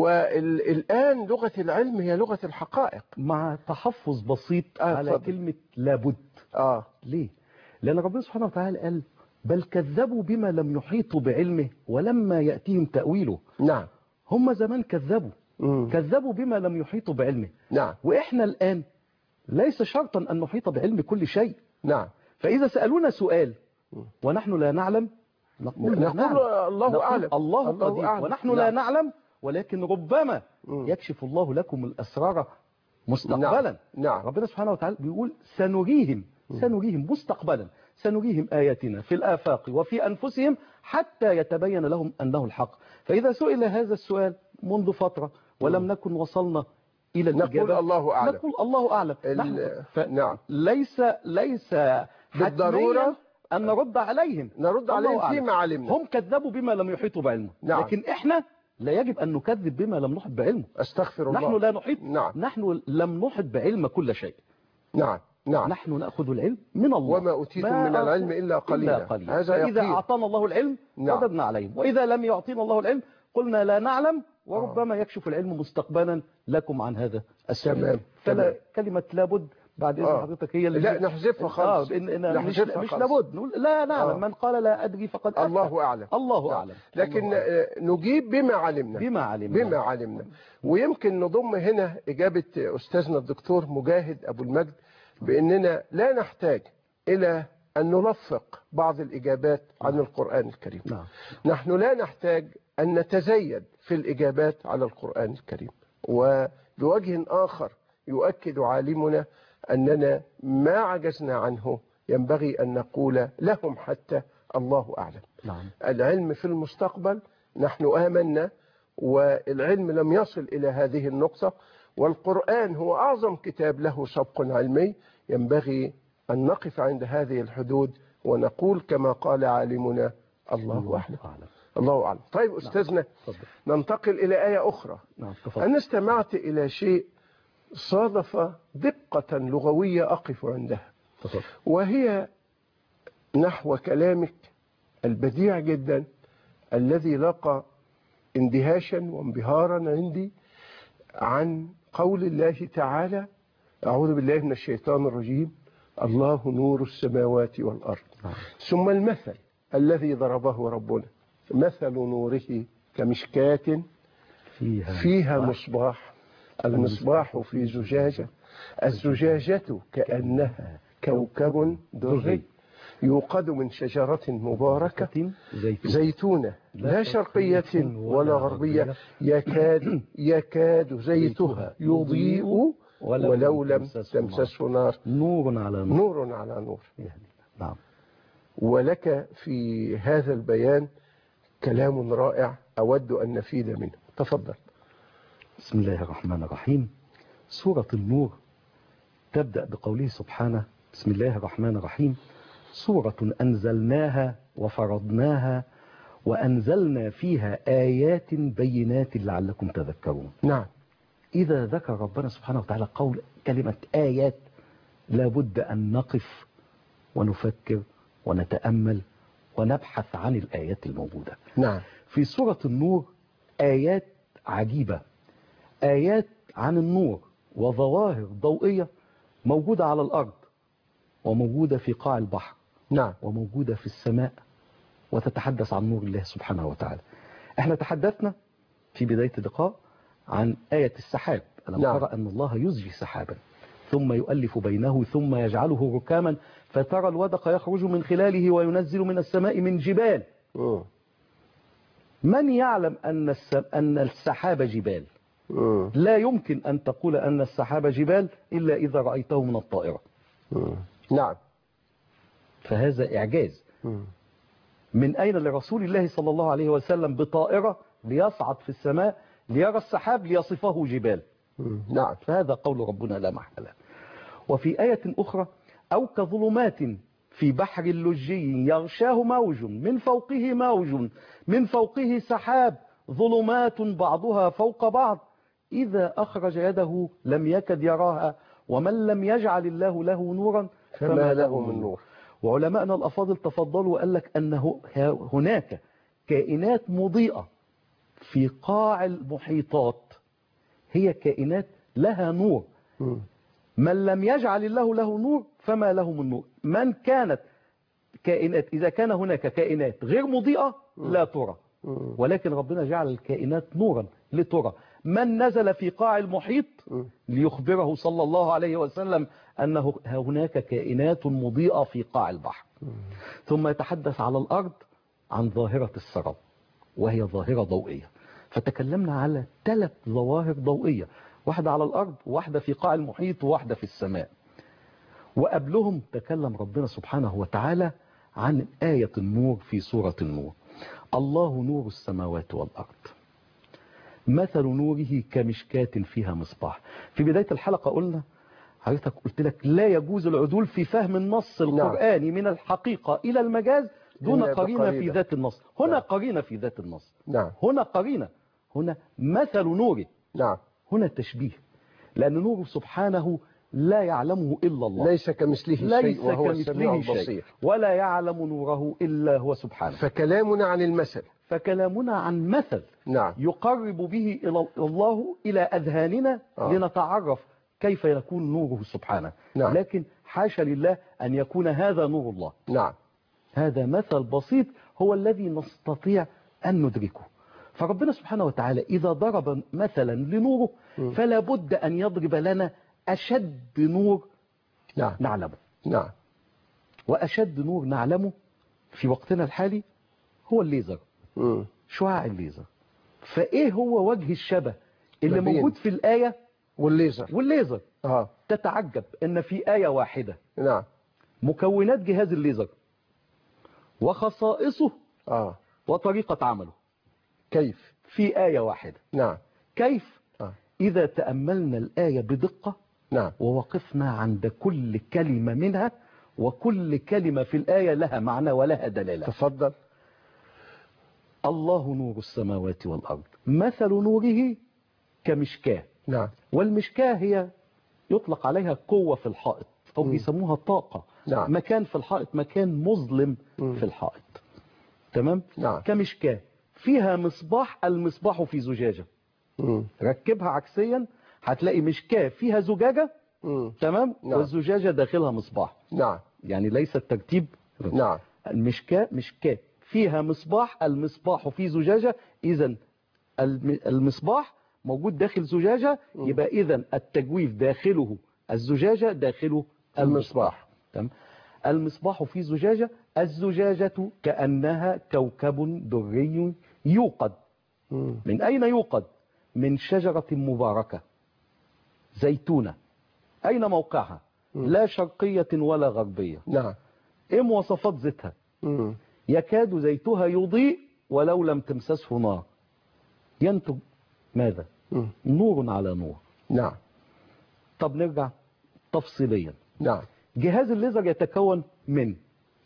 والآن لغة العلم هي لغة الحقائق. مع تحفظ بسيط آه على فضل. كلمة لابد. آه. ليه؟ لأن ربنا سبحانه وتعالى قال بل كذبوا بما لم يحيطوا بعلمه ولما يأتيهم تأويله. نعم. هم زمان كذبوا. مم. كذبوا بما لم يحيطوا بعلمه. نعم. وإحنا الآن ليس شرطا أن نحيط بعلم كل شيء. نعم. فإذا سألونا سؤال ونحن لا نعلم نقول, نقول نعلم. الله نقول أعلم. الله, الله قدير أعلم. ونحن نعم. لا نعلم ولكن ربما مم. يكشف الله لكم الأسرار مستقبلا. نعم. نعم. ربنا سبحانه وتعالى بيقول سنريهم سنريهم مستقبلا سنريهم آياتنا في الآفاق وفي أنفسهم حتى يتبين لهم أنه الحق. فإذا سئل هذا السؤال منذ فترة ولم نكن وصلنا إلى الإجابة نقول الله أعلم. نقول الله أعلم. ال... نحن ف... نعم. ليس ليس بالضرورة أن نرد عليهم. نرد عليهم فيما علمنا. هم كذبوا بما لم يحيطوا بعلمه. نعم. لكن إحنا لا يجب أن نكذب بما لم نحط بعلمه. أستغفر الله. نحن لا نحيط. نعم. نحن لم نحط بعلم كل شيء. نعم. نعم. نحن نأخذ العلم من الله. وما أوتيتم من العلم إلا قليلا. إلا قليلا. هذا فإذا يقين. أعطانا الله العلم نعم. رددنا عليهم وإذا لم يعطينا الله العلم قلنا لا نعلم وربما يكشف العلم مستقبلا لكم عن هذا السؤال. تمام. فلا تمام. كلمة لابد بعد إذن آه. حضرتك هي اللي لا نحذفها خالص. آه إن إن مش, نحذفها مش خالص. لابد نقول لا نعلم. آه. من قال لا أدري فقد أفتى. الله أعلم. الله نعم. أعلم. لكن الله أعلم. نجيب بما علمنا. بما علمنا. بما علمنا. ويمكن نضم هنا إجابة أستاذنا الدكتور مجاهد أبو المجد بأننا لا نحتاج إلى أن نلفق بعض الإجابات عن القرآن الكريم. نعم. نحن لا نحتاج أن نتزيد في الإجابات على القرآن الكريم. وبوجه آخر يؤكد عالمنا أننا ما عجزنا عنه ينبغي أن نقول لهم حتى الله أعلم. نعم. العلم في المستقبل نحن آمنا والعلم لم يصل إلى هذه النقطة. والقرآن هو أعظم كتاب له سبق علمي. ينبغي أن نقف عند هذه الحدود ونقول كما قال عالمنا الله أعلم. الله أعلم. طيب أستاذنا ننتقل إلى آية أخرى. نعم. أنا استمعت إلى شيء صادف دقة لغوية أقف عندها وهي نحو كلامك البديع جدا الذي لقى اندهاشا وانبهارا عندي عن قول الله تعالى أعوذ بالله من الشيطان الرجيم الله نور السماوات والأرض. ثم المثل الذي ضربه ربنا مثل نوره كمشكاة فيها, فيها مصباح المصباح في زجاجة الزجاجة كأنها كوكب دري يوقد من شجرة مباركة زيتونة لا شرقية ولا غربية يكاد يكاد زيتها يضيء ولو لم تمسسه نار نور على نور, نور على نور. نعم. ولك في هذا البيان كلام رائع أود أن نفيد منه. تفضل. بسم الله الرحمن الرحيم. سورة النور تبدأ بقوله سبحانه بسم الله الرحمن الرحيم سورة أنزلناها وفرضناها وأنزلنا فيها آيات بينات لعلكم تذكرون. نعم. إذا ذكر ربنا سبحانه وتعالى قول كلمة آيات لابد أن نقف ونفكر ونتأمل ونبحث عن الآيات الموجودة. نعم. في سورة النور آيات عجيبة آيات عن النور وظواهر ضوئية موجودة على الأرض وموجودة في قاع البحر. نعم. وموجودة في السماء وتتحدث عن نور الله سبحانه وتعالى. احنا تحدثنا في بداية اللقاء عن آية السحاب. ألم نعم. ترى أن الله يزجي سحابا ثم يؤلف بينه ثم يجعله ركاما فترى الودق يخرج من خلاله وينزل من السماء من جبال. م. من يعلم أن أن السحاب جبال؟ م. لا يمكن أن تقول أن السحاب جبال إلا إذا رأيته من الطائرة. م. نعم. فهذا إعجاز. م. من أين لرسول الله صلى الله عليه وسلم بطائرة ليصعد في السماء ليرى السحاب ليصفه جبال؟ نعم. فهذا قول ربنا لا محالة. وفي آية أخرى أو كظلمات في بحر اللجي يغشاه موج من فوقه موج من فوقه سحاب ظلمات بعضها فوق بعض إذا أخرج يده لم يكد يراها ومن لم يجعل الله له نورا فما له من نور. وعلماءنا الأفاضل تفضلوا وقال لك أنه هناك كائنات مضيئة في قاع المحيطات هي كائنات لها نور. م. من لم يجعل الله له نور فما له من نور. من كانت كائنات إذا كان هناك كائنات غير مضيئة لا ترى، ولكن ربنا جعل الكائنات نورا لترى. من نزل في قاع المحيط ليخبره صلى الله عليه وسلم أنه هناك كائنات مضيئة في قاع البحر. ثم يتحدث على الأرض عن ظاهرة السراب وهي ظاهرة ضوئية. فتكلمنا على ثلاث ظواهر ضوئية، واحدة على الأرض وواحدة في قاع المحيط وواحدة في السماء. وقبلهم تكلم ربنا سبحانه وتعالى عن آية النور في سورة النور. الله نور السماوات والأرض مثل نوره كمشكاة فيها مصباح. في بداية الحلقة قلنا حضرتك قلت لك لا يجوز العدول في فهم النص القرآني من الحقيقة إلى المجاز دون قرينة في ذات النص. هنا نعم. قرينة في ذات النص. نعم. هنا قرينة. هنا مثل نوره. نعم. هنا تشبيه، لأن نوره سبحانه لا يعلمه إلا الله، ليس كمثله شيء ليس وهو كمثله السميع شيء البصير، ولا يعلم نوره إلا هو سبحانه. فكلامنا عن المثل فكلامنا عن مثل نعم. يقرب به إلى الله إلى أذهاننا آه. لنتعرف كيف يكون نوره سبحانه. نعم. لكن حاشا لله أن يكون هذا نور الله. نعم. هذا مثل بسيط هو الذي نستطيع أن ندركه. فربنا سبحانه وتعالى إذا ضرب مثلا لنوره فلا بد أن يضرب لنا أشد نور نعم. نعلمه. نعم. وأشد نور نعلمه في وقتنا الحالي هو الليزر، مم. شعاع الليزر. فإيه هو وجه الشبه اللي مبين. موجود في الآية والليزر والليزر؟ آه. تتعجب أن في آية واحدة نعم. مكونات جهاز الليزر وخصائصه آه. وطريقة عمله كيف في آية واحدة. نعم. كيف؟ آه. إذا تأملنا الآية بدقة نعم. ووقفنا عند كل كلمة منها، وكل كلمة في الآية لها معنى ولها دلالة. تفضل. الله نور السماوات والأرض مثل نوره كمشكاة. نعم. والمشكاة هي يطلق عليها قوة في الحائط أو م. بيسموها طاقة. نعم. مكان في الحائط، مكان مظلم م. في الحائط. تمام؟ نعم. كمشكاة فيها مصباح، المصباح في زجاجة. م. ركبها عكسيا هتلاقي مشكاة فيها زجاجة. م. تمام. نعم. والزجاجة داخلها مصباح. نعم. يعني ليس الترتيب. نعم. المشكاة مشكاة فيها مصباح، المصباح في زجاجة. إذن المصباح موجود داخل زجاجة، يبقى إذن التجويف داخله الزجاجة داخله المصباح. تمام. المصباح في زجاجة، الزجاجة كأنها كوكب دري يوقد. م. من أين يوقد؟ من شجرة مباركة زيتونة. أين موقعها؟ م. لا شرقية ولا غربية. نعم. إيه مواصفات زيتها؟ م. يكاد زيتها يضيء ولو لم تمسسه نار. ينتج ماذا؟ م. نور على نور. نعم. طب نرجع تفصيليا. نعم. جهاز الليزر يتكون من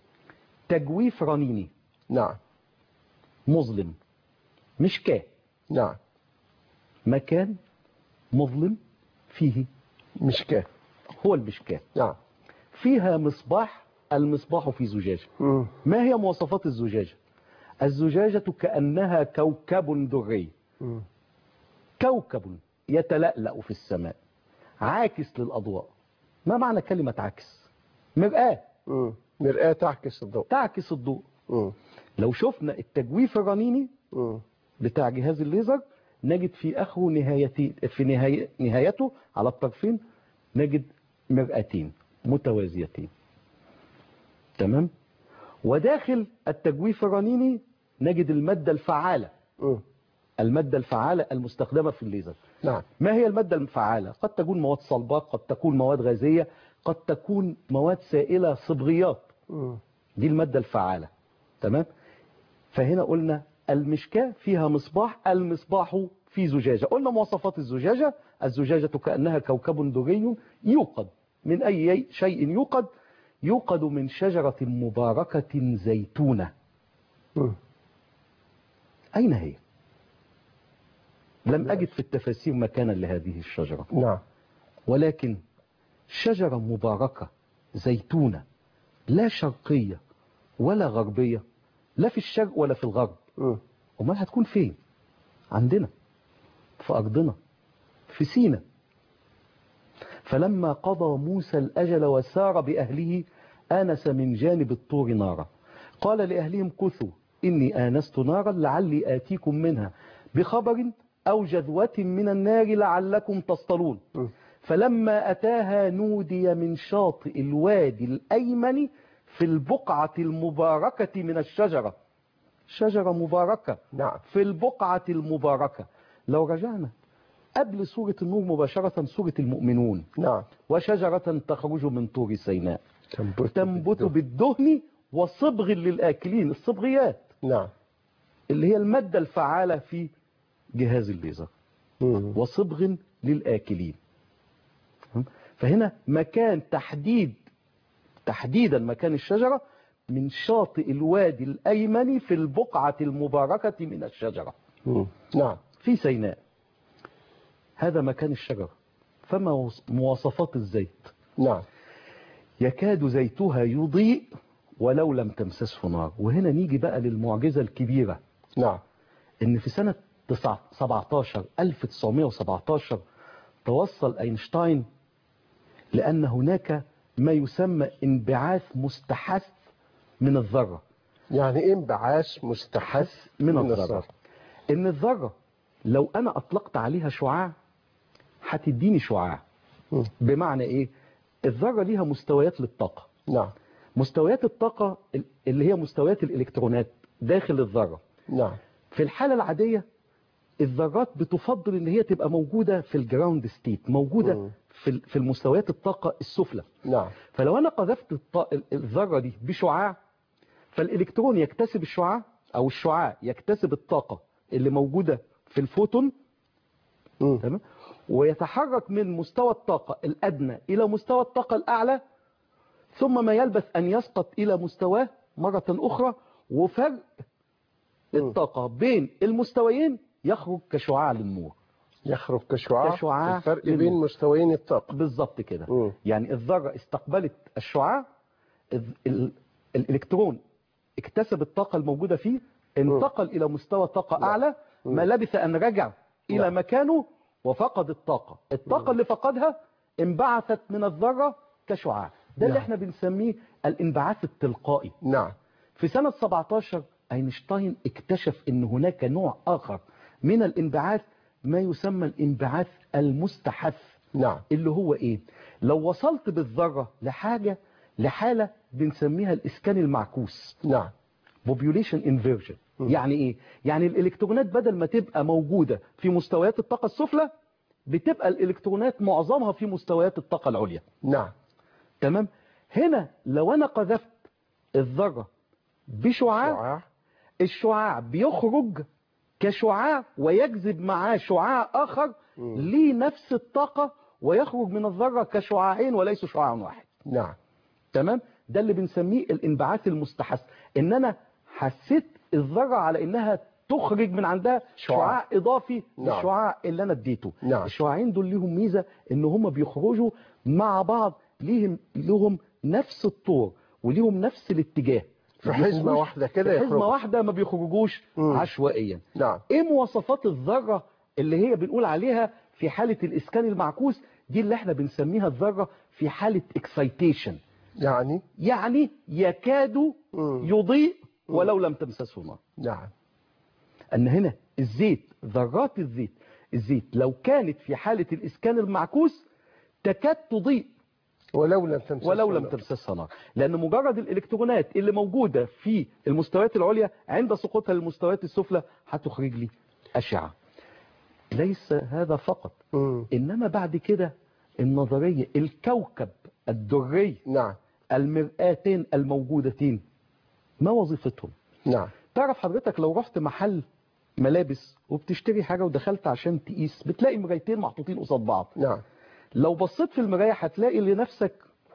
تجويف رنيني. نعم. مظلم. مشكاة. نعم. مكان مظلم فيه مشكاة. هو المشكاة. نعم. فيها مصباح، المصباح في زجاجة. م. ما هي مواصفات الزجاجة؟ الزجاجة كأنها كوكب دري. م. كوكب يتلألأ في السماء عاكس للأضواء. ما معنى كلمة عاكس؟ مرآة. م. مرآة تعكس الضوء. تعكس الضوء. م. لو شفنا التجويف الرنيني م. بتاع جهاز الليزر نجد في آخره نهايتين، في نهاية نهايته على الطرفين نجد مرآتين متوازيتين. تمام. وداخل التجويف الرنيني نجد المادة الفعالة. م. المادة الفعالة المستخدمة في الليزر. نعم. ما هي المادة الفعالة؟ قد تكون مواد صلبة، قد تكون مواد غازية، قد تكون مواد سائلة، صبغيات. م. دي المادة الفعالة. تمام. فهنا قلنا المشكاة فيها مصباح، المصباح في زجاجة. قلنا مواصفات الزجاجة، الزجاجة كأنها كوكب دري يوقد من أي شيء يوقد يوقد من شجرة مباركة زيتونة. م. أين هي؟ لم أجد في التفاسير مكانا لهذه الشجرة. نعم. ولكن شجرة مباركة زيتونة لا شرقية ولا غربية، لا في الشرق ولا في الغرب. م. وما هتكون فين؟ عندنا في أرضنا في سيناء. فلما قضى موسى الأجل وسار بأهله آنس من جانب الطور نارا قال لأهلهم كثوا إني آنست نارا لعلي آتيكم منها بخبر أو جذوة من النار لعلكم تصطلون. فلما أتاها نودي من شاطئ الوادي الأيمن في البقعة المباركة من الشجرة. شجرة مباركة نعم. في البقعة المباركة. لو رجعنا قبل سورة النور مباشرة سورة المؤمنون. نعم. وشجرة تخرج من طور سيناء تنبت, تنبت بالدهن وصبغ للآكلين. الصبغيات نعم. اللي هي المادة الفعالة في جهاز الليزر. م. وصبغ للآكلين. فهنا مكان تحديد تحديدا مكان الشجرة من شاطئ الوادي الأيمن في البقعة المباركة من الشجرة. م. نعم. في سيناء. هذا مكان الشجرة. فما مواصفات الزيت؟ نعم. يكاد زيتها يضيء ولو لم تمسسه نار. وهنا نيجي بقى للمعجزة الكبيرة. نعم. ان في سنة سبعتاشر ألف وتسعمائة وسبعة عشر توصل أينشتاين لأن هناك ما يسمى انبعاث مستحث من الذرة. يعني ايه انبعاث مستحث من, من الذرة؟ الذرة؟ ان الذرة لو انا اطلقت عليها شعاع هتديني شعاع. م. بمعنى ايه؟ الذرة ليها مستويات للطاقة. نعم. مستويات الطاقة اللي هي مستويات الالكترونات داخل الذرة. نعم. في الحالة العادية الذرات بتفضل ان هي تبقى موجودة في الجراوند ستيت، موجودة م. في في المستويات الطاقة السفلى. نعم. فلو انا قذفت الط- الذرة دي بشعاع فالالكترون يكتسب الشعاع او الشعاع يكتسب الطاقة اللي موجودة في الفوتون. م. تمام. ويتحرك من مستوى الطاقة الأدنى إلى مستوى الطاقة الأعلى ثم ما يلبث أن يسقط إلى مستواه مرة أخرى. وفرق الطاقة بين المستويين يخرج كشعاع للنور. يخرج كشعاع. كشعاع الفرق للنور. بين مستويين الطاقة. بالظبط كده. م. يعني الذرة استقبلت الشعاع، ال- ال- الإلكترون اكتسب الطاقة الموجودة فيه، انتقل إلى مستوى طاقة أعلى، ما لبث أن رجع إلى نعم. مكانه وفقد الطاقة. الطاقة اللي فقدها انبعثت من الذرة كشعاع. ده اللي نعم. احنا بنسميه الانبعاث التلقائي. نعم. في سنة سبعتاشر أينشتاين اكتشف ان هناك نوع آخر من الانبعاث ما يسمى الانبعاث المستحث. نعم. اللي هو ايه؟ لو وصلت بالذرة لحاجة لحالة بنسميها الاسكان المعكوس. نعم. population inversion. يعني ايه؟ يعني الالكترونات بدل ما تبقى موجودة في مستويات الطاقة السفلى بتبقى الالكترونات معظمها في مستويات الطاقة العليا. نعم. تمام. هنا لو انا قذفت الذرة بشعاع شعاع. الشعاع بيخرج كشعاع ويجذب معاه شعاع اخر ليه نفس الطاقة ويخرج من الذرة كشعاعين وليس شعاع واحد. نعم. تمام. ده اللي بنسميه الانبعاث المستحث. ان انا حسيت الذرة على انها تخرج من عندها شعاع, شعاع اضافي نعم. للشعاع اللي انا اديته. نعم. الشعاعين دول ليهم ميزة ان هم بيخرجوا مع بعض، ليهم لهم نفس الطور وليهم نفس الاتجاه في حزمة واحدة كده في حزمة يخرجوا. واحدة ما بيخرجوش مم. عشوائيا. نعم. ايه مواصفات الذرة اللي هي بنقول عليها في حالة الاسكان المعكوس دي اللي احنا بنسميها الذرة في حالة اكسايتيشن؟ يعني يعني يكاد مم. يضيء ولو لم تمسسه نار. نعم. ان هنا الزيت، ذرات الزيت الزيت لو كانت في حالة الاسكان المعكوس تكاد تضيء ولو لم تمسسها ولو لم نار. تمسسها نار. لان مجرد الالكترونات اللي موجودة في المستويات العليا عند سقوطها للمستويات السفلى هتخرج لي اشعة. ليس هذا فقط، مم. انما بعد كده النظرية الكوكب الدري، نعم. المرآتين الموجودتين ما وظيفتهم؟ نعم. تعرف حضرتك لو رحت محل ملابس وبتشتري حاجة ودخلت عشان تقيس، بتلاقي مرايتين محطوطين قصاد بعض. نعم لو بصيت في المراية هتلاقي لنفسك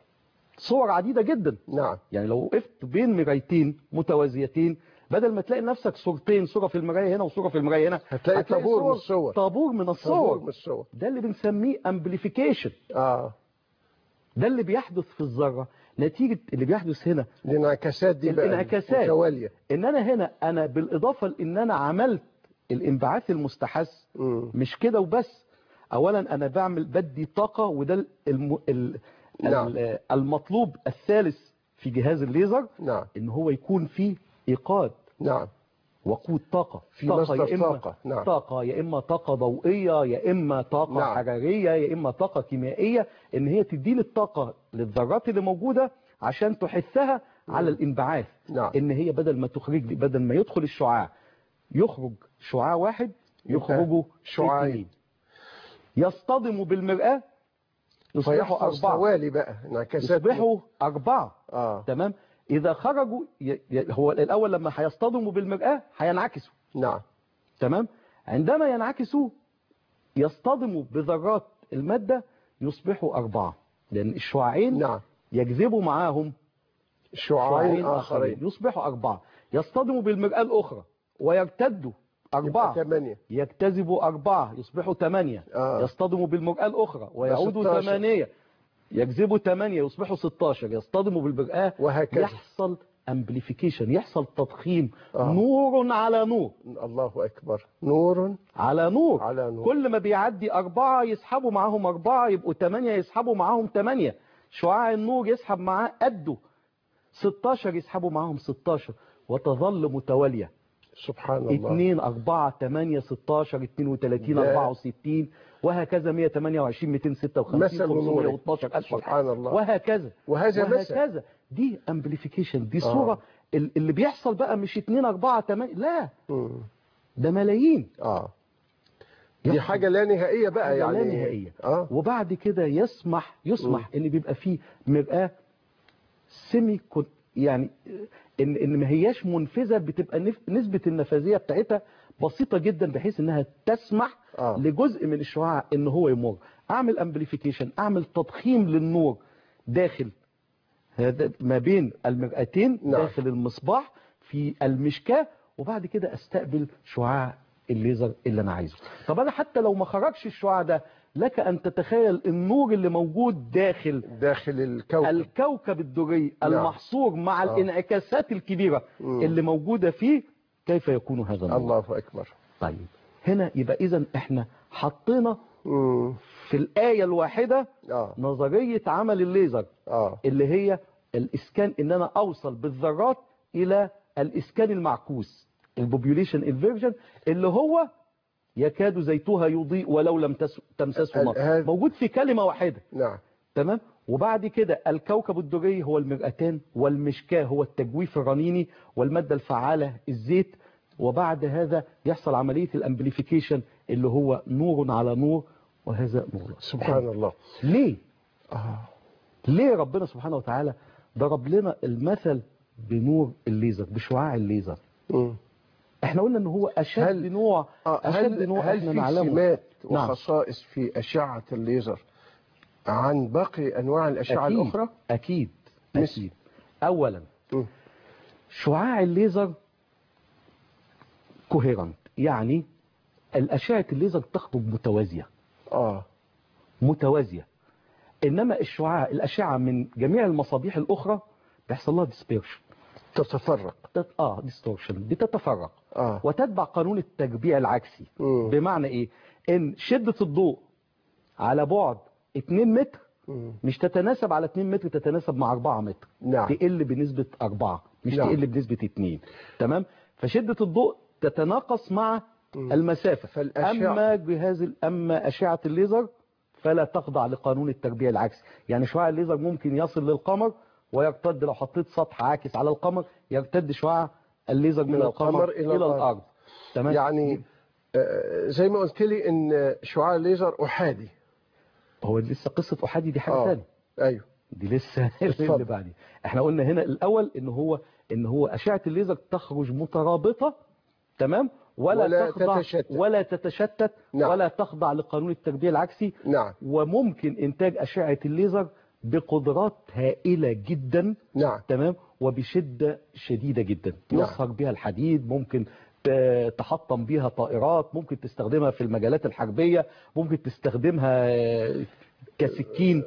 صور عديدة جدا. نعم يعني لو وقفت بين مرايتين متوازيتين، بدل ما تلاقي نفسك صورتين، صورة في المراية هنا وصورة في المراية هنا، هتلاقي طابور من الصور. طابور من طابور الصور. من الصور. ده اللي بنسميه امبليفيكيشن. اه ده اللي بيحدث في الذرة نتيجة اللي بيحدث هنا. الانعكاسات دي بقى الانعكاسات متوالية. ان انا هنا انا بالاضافة لان انا عملت الانبعاث المستحث، مم. مش كده وبس. اولا انا بعمل بدي طاقة، وده الم... ال... نعم. ال- المطلوب الثالث في جهاز الليزر، نعم ان هو يكون فيه ايقاد نعم وقود طاقة. في طاقة مصدر يا إما طاقة. نعم. طاقة يا إما طاقة ضوئية يا إما طاقة نعم. حرارية يا إما طاقة كيميائية، إن هي تديني الطاقة للذرات اللي موجودة عشان تحثها على الانبعاث. نعم. إن هي بدل ما تخرج لي، بدل ما يدخل الشعاع يخرج شعاع واحد، يخرجوا شعاعين. اثنين. يصطدموا بالمرآة يصبحوا فيحفظ أربعة. توالي بقى انعكاسات. يصبحوا أربعة. اه تمام. إذا خرجوا ي... ي... هو الأول لما هيصطدموا بالمرآة هينعكسوا. نعم تمام. عندما ينعكسوا يصطدموا بذرات المادة يصبحوا أربعة، لأن الشعاعين نعم يجذبوا معاهم شعاعين آخرين يصبحوا أربعة. يصطدموا بالمرآة الأخرى ويرتدوا أربعة، ثمانية. يجتذبوا أربعة يصبحوا ثمانية. آه. يصطدموا بالمرآة الأخرى ويعودوا ستاشر. ثمانية، يجذبوا ثمانية يصبحوا ستاشر. يصطدموا بالمرآة وهكذا. يحصل امبليفيكيشن، يحصل تضخيم. آه. نور على نور. الله أكبر. نور على نور. على نور. كل ما بيعدي أربعة يسحبوا معاهم أربعة، يبقوا ثمانية يسحبوا معاهم ثمانية. شعاع النور يسحب معاه قده ستاشر، يسحبوا معاهم ستاشر، وتظل متوالية. سبحان الله. اثنين أربعة ثمانية ستاشر اثنين وثلاثين ده- أربعة وستين وهكذا، مية وثمانية وعشرين مئتين وستة وخمسين مثل خمسمية نور. واثناشر ألف سبحان الله. وهكذا وهذا مثل. وهكذا. دي امبليفيكيشن، دي آه. صورة. ال- اللي بيحصل بقى مش اثنين أربعة ثمانية، لا، مم. ده ملايين. اه دي يحصل حاجة لا نهائية بقى حاجة يعني. لا نهائية. اه وبعد كده يسمح يسمح ان بيبقى فيه مرآة سيمي كون، يعني ان ان ما هياش منفذة، بتبقى نف- نسبة النفاذية بتاعتها بسيطة جدا، بحيث انها تسمح آه. لجزء من الشعاع ان هو يمر. اعمل امبليفيكيشن، اعمل تضخيم للنور داخل هذا ما بين المرآتين، نعم. داخل المصباح في المشكاة، وبعد كده استقبل شعاع الليزر اللي انا عايزه. طب انا حتى لو ما خرجش الشعاع ده، لك ان تتخيل النور اللي موجود داخل داخل الكوكب. الكوكب الدري نعم. المحصور مع آه. الانعكاسات الكبيرة مم. اللي موجودة فيه، كيف يكون هذا النور؟ الله أكبر. طيب هنا يبقى اذا احنا حطينا مم. في الآية الواحدة اه نظرية عمل الليزر، اه اللي هي الإسكان، إن أنا أوصل بالذرات إلى الإسكان المعكوس، البوبيوليشن انفيرجن، اللي هو يكاد زيتها يضيء ولو لم تس- تمسسه ال- نار، هذا- موجود في كلمة واحدة. نعم تمام. وبعد كده الكوكب الدري هو المرآتان، والمشكاة هو التجويف الرنيني، والمادة الفعالة الزيت. وبعد هذا يحصل عملية الامبليفيكيشن اللي هو نور على نور، وهذا نور. سبحان الله. ليه؟ اه ليه ربنا سبحانه وتعالى ضرب لنا المثل بنور الليزر، بشعاع الليزر؟ مم. احنا قلنا ان هو اشد هل- نوع آه، اشد هل نوع هل احنا في نعلمه. سمات نعم. وخصائص في أشعة الليزر عن باقي أنواع الأشعة أكيد. الأخرى؟ اكيد مثل؟ اكيد. اولا مم. شعاع الليزر كوهيرنت، يعني الاشعة الليزر تخرج متوازية اه متوازية. انما الشعاع الاشعة من جميع المصابيح الاخرى بيحصل لها ديسبيرشن، تتفرق. اه ديستورشن، بتتفرق اه وتتبع قانون التجبيع العكسي. مم. بمعنى ايه؟ ان شدة الضوء على بعد اتنين متر مم. مش تتناسب على اتنين متر، تتناسب مع أربعة متر. نعم. تقل بنسبة أربعة، مش نعم. تقل بنسبة اتنين. تمام. فشدة الضوء تتناقص مع مم. المسافة. فالأشعة- أما جهاز ال- أما أشعة الليزر فلا تخضع لقانون التربيع العكسي. يعني شعاع الليزر ممكن يصل للقمر ويرتد، لو حطيت سطح عاكس على القمر يرتد شعاع الليزر من, من القمر, القمر إلى, إلى إلى الأرض. الأرض. تمام. يعني آه، زي ما قلت لي ان شعاع الليزر احادي. هو لسه قصة أحادي دي حاجة آه. ثانيه. ايوه دي لسه اللي اتفضل. بعدين. احنا قلنا هنا الأول إن هو إن هو أشعة الليزر تخرج مترابطة تمام، ولا, ولا تخضع تتشتت. ولا تتشتت نعم. ولا تخضع لقانون التربية العكسي. نعم. وممكن إنتاج أشعة الليزر بقدرات هائلة جدا. نعم. تمام، وبشدة شديدة جدا. نعم. يصهر بها الحديد، ممكن تحطم بيها طائرات، ممكن تستخدمها في المجالات الحربية، ممكن تستخدمها كسكين.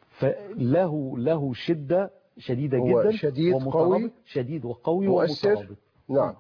فله له شدة شديدة جدا، شديد قوي، شديد وقوي مؤثر. ومترابط. نعم.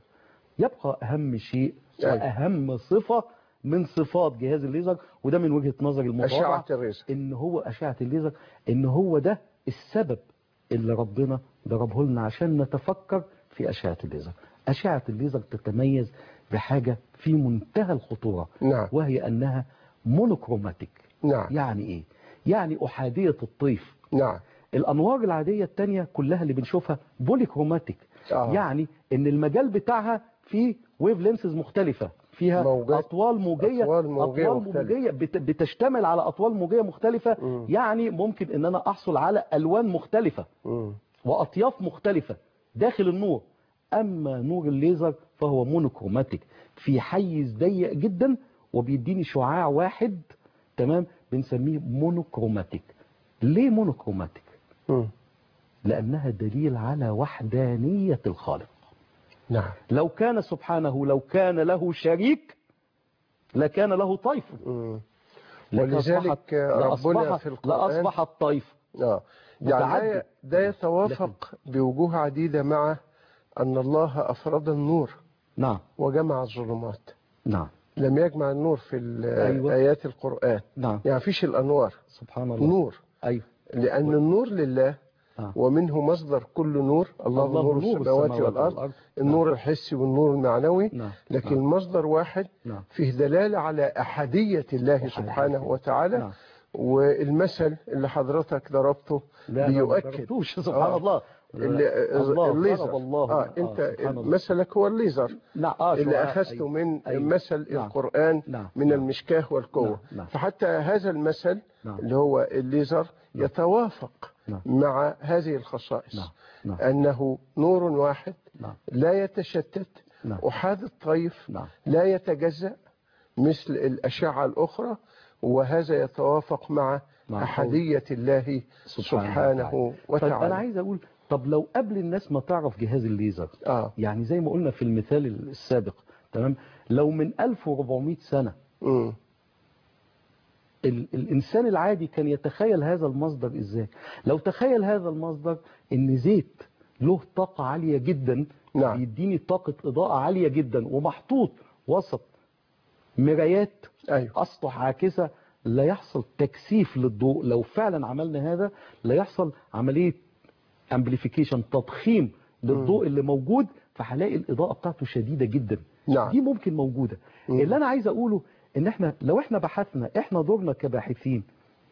يبقى أهم شيء أيوة. وأهم صفة من صفات جهاز الليزر، وده من وجهة نظر المتواضعة، أشعة الليزر، إن هو أشعة الليزر، إن هو ده السبب اللي ربنا ضربه لنا عشان نتفكر في أشعة الليزر. أشعة الليزر تتميز بحاجة في منتهى الخطورة. نعم. وهي أنها مونوكروماتيك. نعم. يعني إيه؟ يعني أحادية الطيف. نعم. الأنوار العادية التانية كلها اللي بنشوفها بوليكروماتيك. آه. يعني إن المجال بتاعها فيه ويف لينسز مختلفة، فيها موجات. أطوال موجية أطوال موجية, أطوال موجية بت- بتشتمل على أطوال موجية مختلفة. مم. يعني ممكن إن أنا أحصل على ألوان مختلفة مم. وأطياف مختلفة داخل النور. أما نور الليزر فهو مونوكروماتيك، في حيز ضيق جدا وبيديني شعاع واحد. تمام، بنسميه مونوكروماتيك. ليه مونوكروماتيك؟ مم. لأنها دليل على وحدانية الخالق. نعم. لو كان سبحانه لو كان له شريك لكان له طيف. مم. لكن ولذلك أصبحت- ربنا لأصبح- في القرآن لأصبح الطيف آه. يعني متعدد. ده- ده يتوافق بوجوه عديدة مع أن الله أفرد النور نعم وجمع الظلمات، نعم لم يجمع النور في أيوة. آيات القرآن. نعم يعني فيش الأنوار، سبحان الله. نور، أيوة. لأن النور لله آه. ومنه مصدر كل نور. الله, الله نور نور السماوات السماوات والأرض. والأرض. النور الحسي والنور المعنوي. نعم. لكن نعم. المصدر واحد، نعم. فيه دلالة على أحدية الله أحدية. سبحانه وتعالى. نعم. والمثل اللي حضرتك ضربته لا ما بيؤكد ضربتوش. سبحان آه. الله. اللي الله الليزر. ضرب الله. آه. آه. انت سبحان الله. مثلك هو الليزر. نعم. آه. اللي شعاع. أخذته أيوة. من أيوة. مثل نعم. القرآن. نعم. من نعم. المشكاه والقوة. نعم. نعم. فحتى هذا المثل نعم. اللي هو الليزر نعم. يتوافق نعم. مع هذه الخصائص. نعم. نعم. أنه نور واحد نعم. لا يتشتت، نعم. أحاد الطيف، نعم. لا يتجزأ مثل الأشعة الأخرى. وهذا يتوافق مع مع أحدية الله سبحانه سبحانه وتعالى. طيب أنا وتعالى. عايز أقول، طب لو قبل الناس ما تعرف جهاز الليزر، آه. يعني زي ما قلنا في المثال السابق، تمام، لو من ألف وأربعمائة سنة مم. ال الإنسان العادي كان يتخيل هذا المصدر إزاي؟ لو تخيل هذا المصدر إن زيت له طاقة عالية جدا، نعم. بيديني طاقة إضاءة عالية جدا ومحطوط وسط مرايات أيوه. أسطح عاكسة، لا يحصل تكثيف للضوء. لو فعلا عملنا هذا لا يحصل عملية امبليفيكيشن، تضخيم للضوء اللي موجود، فهلاقي الإضاءة بتاعته شديدة جدا. نعم. دي ممكن موجودة. مم. اللي أنا عايز أقوله إن إحنا لو إحنا بحثنا، إحنا دورنا كباحثين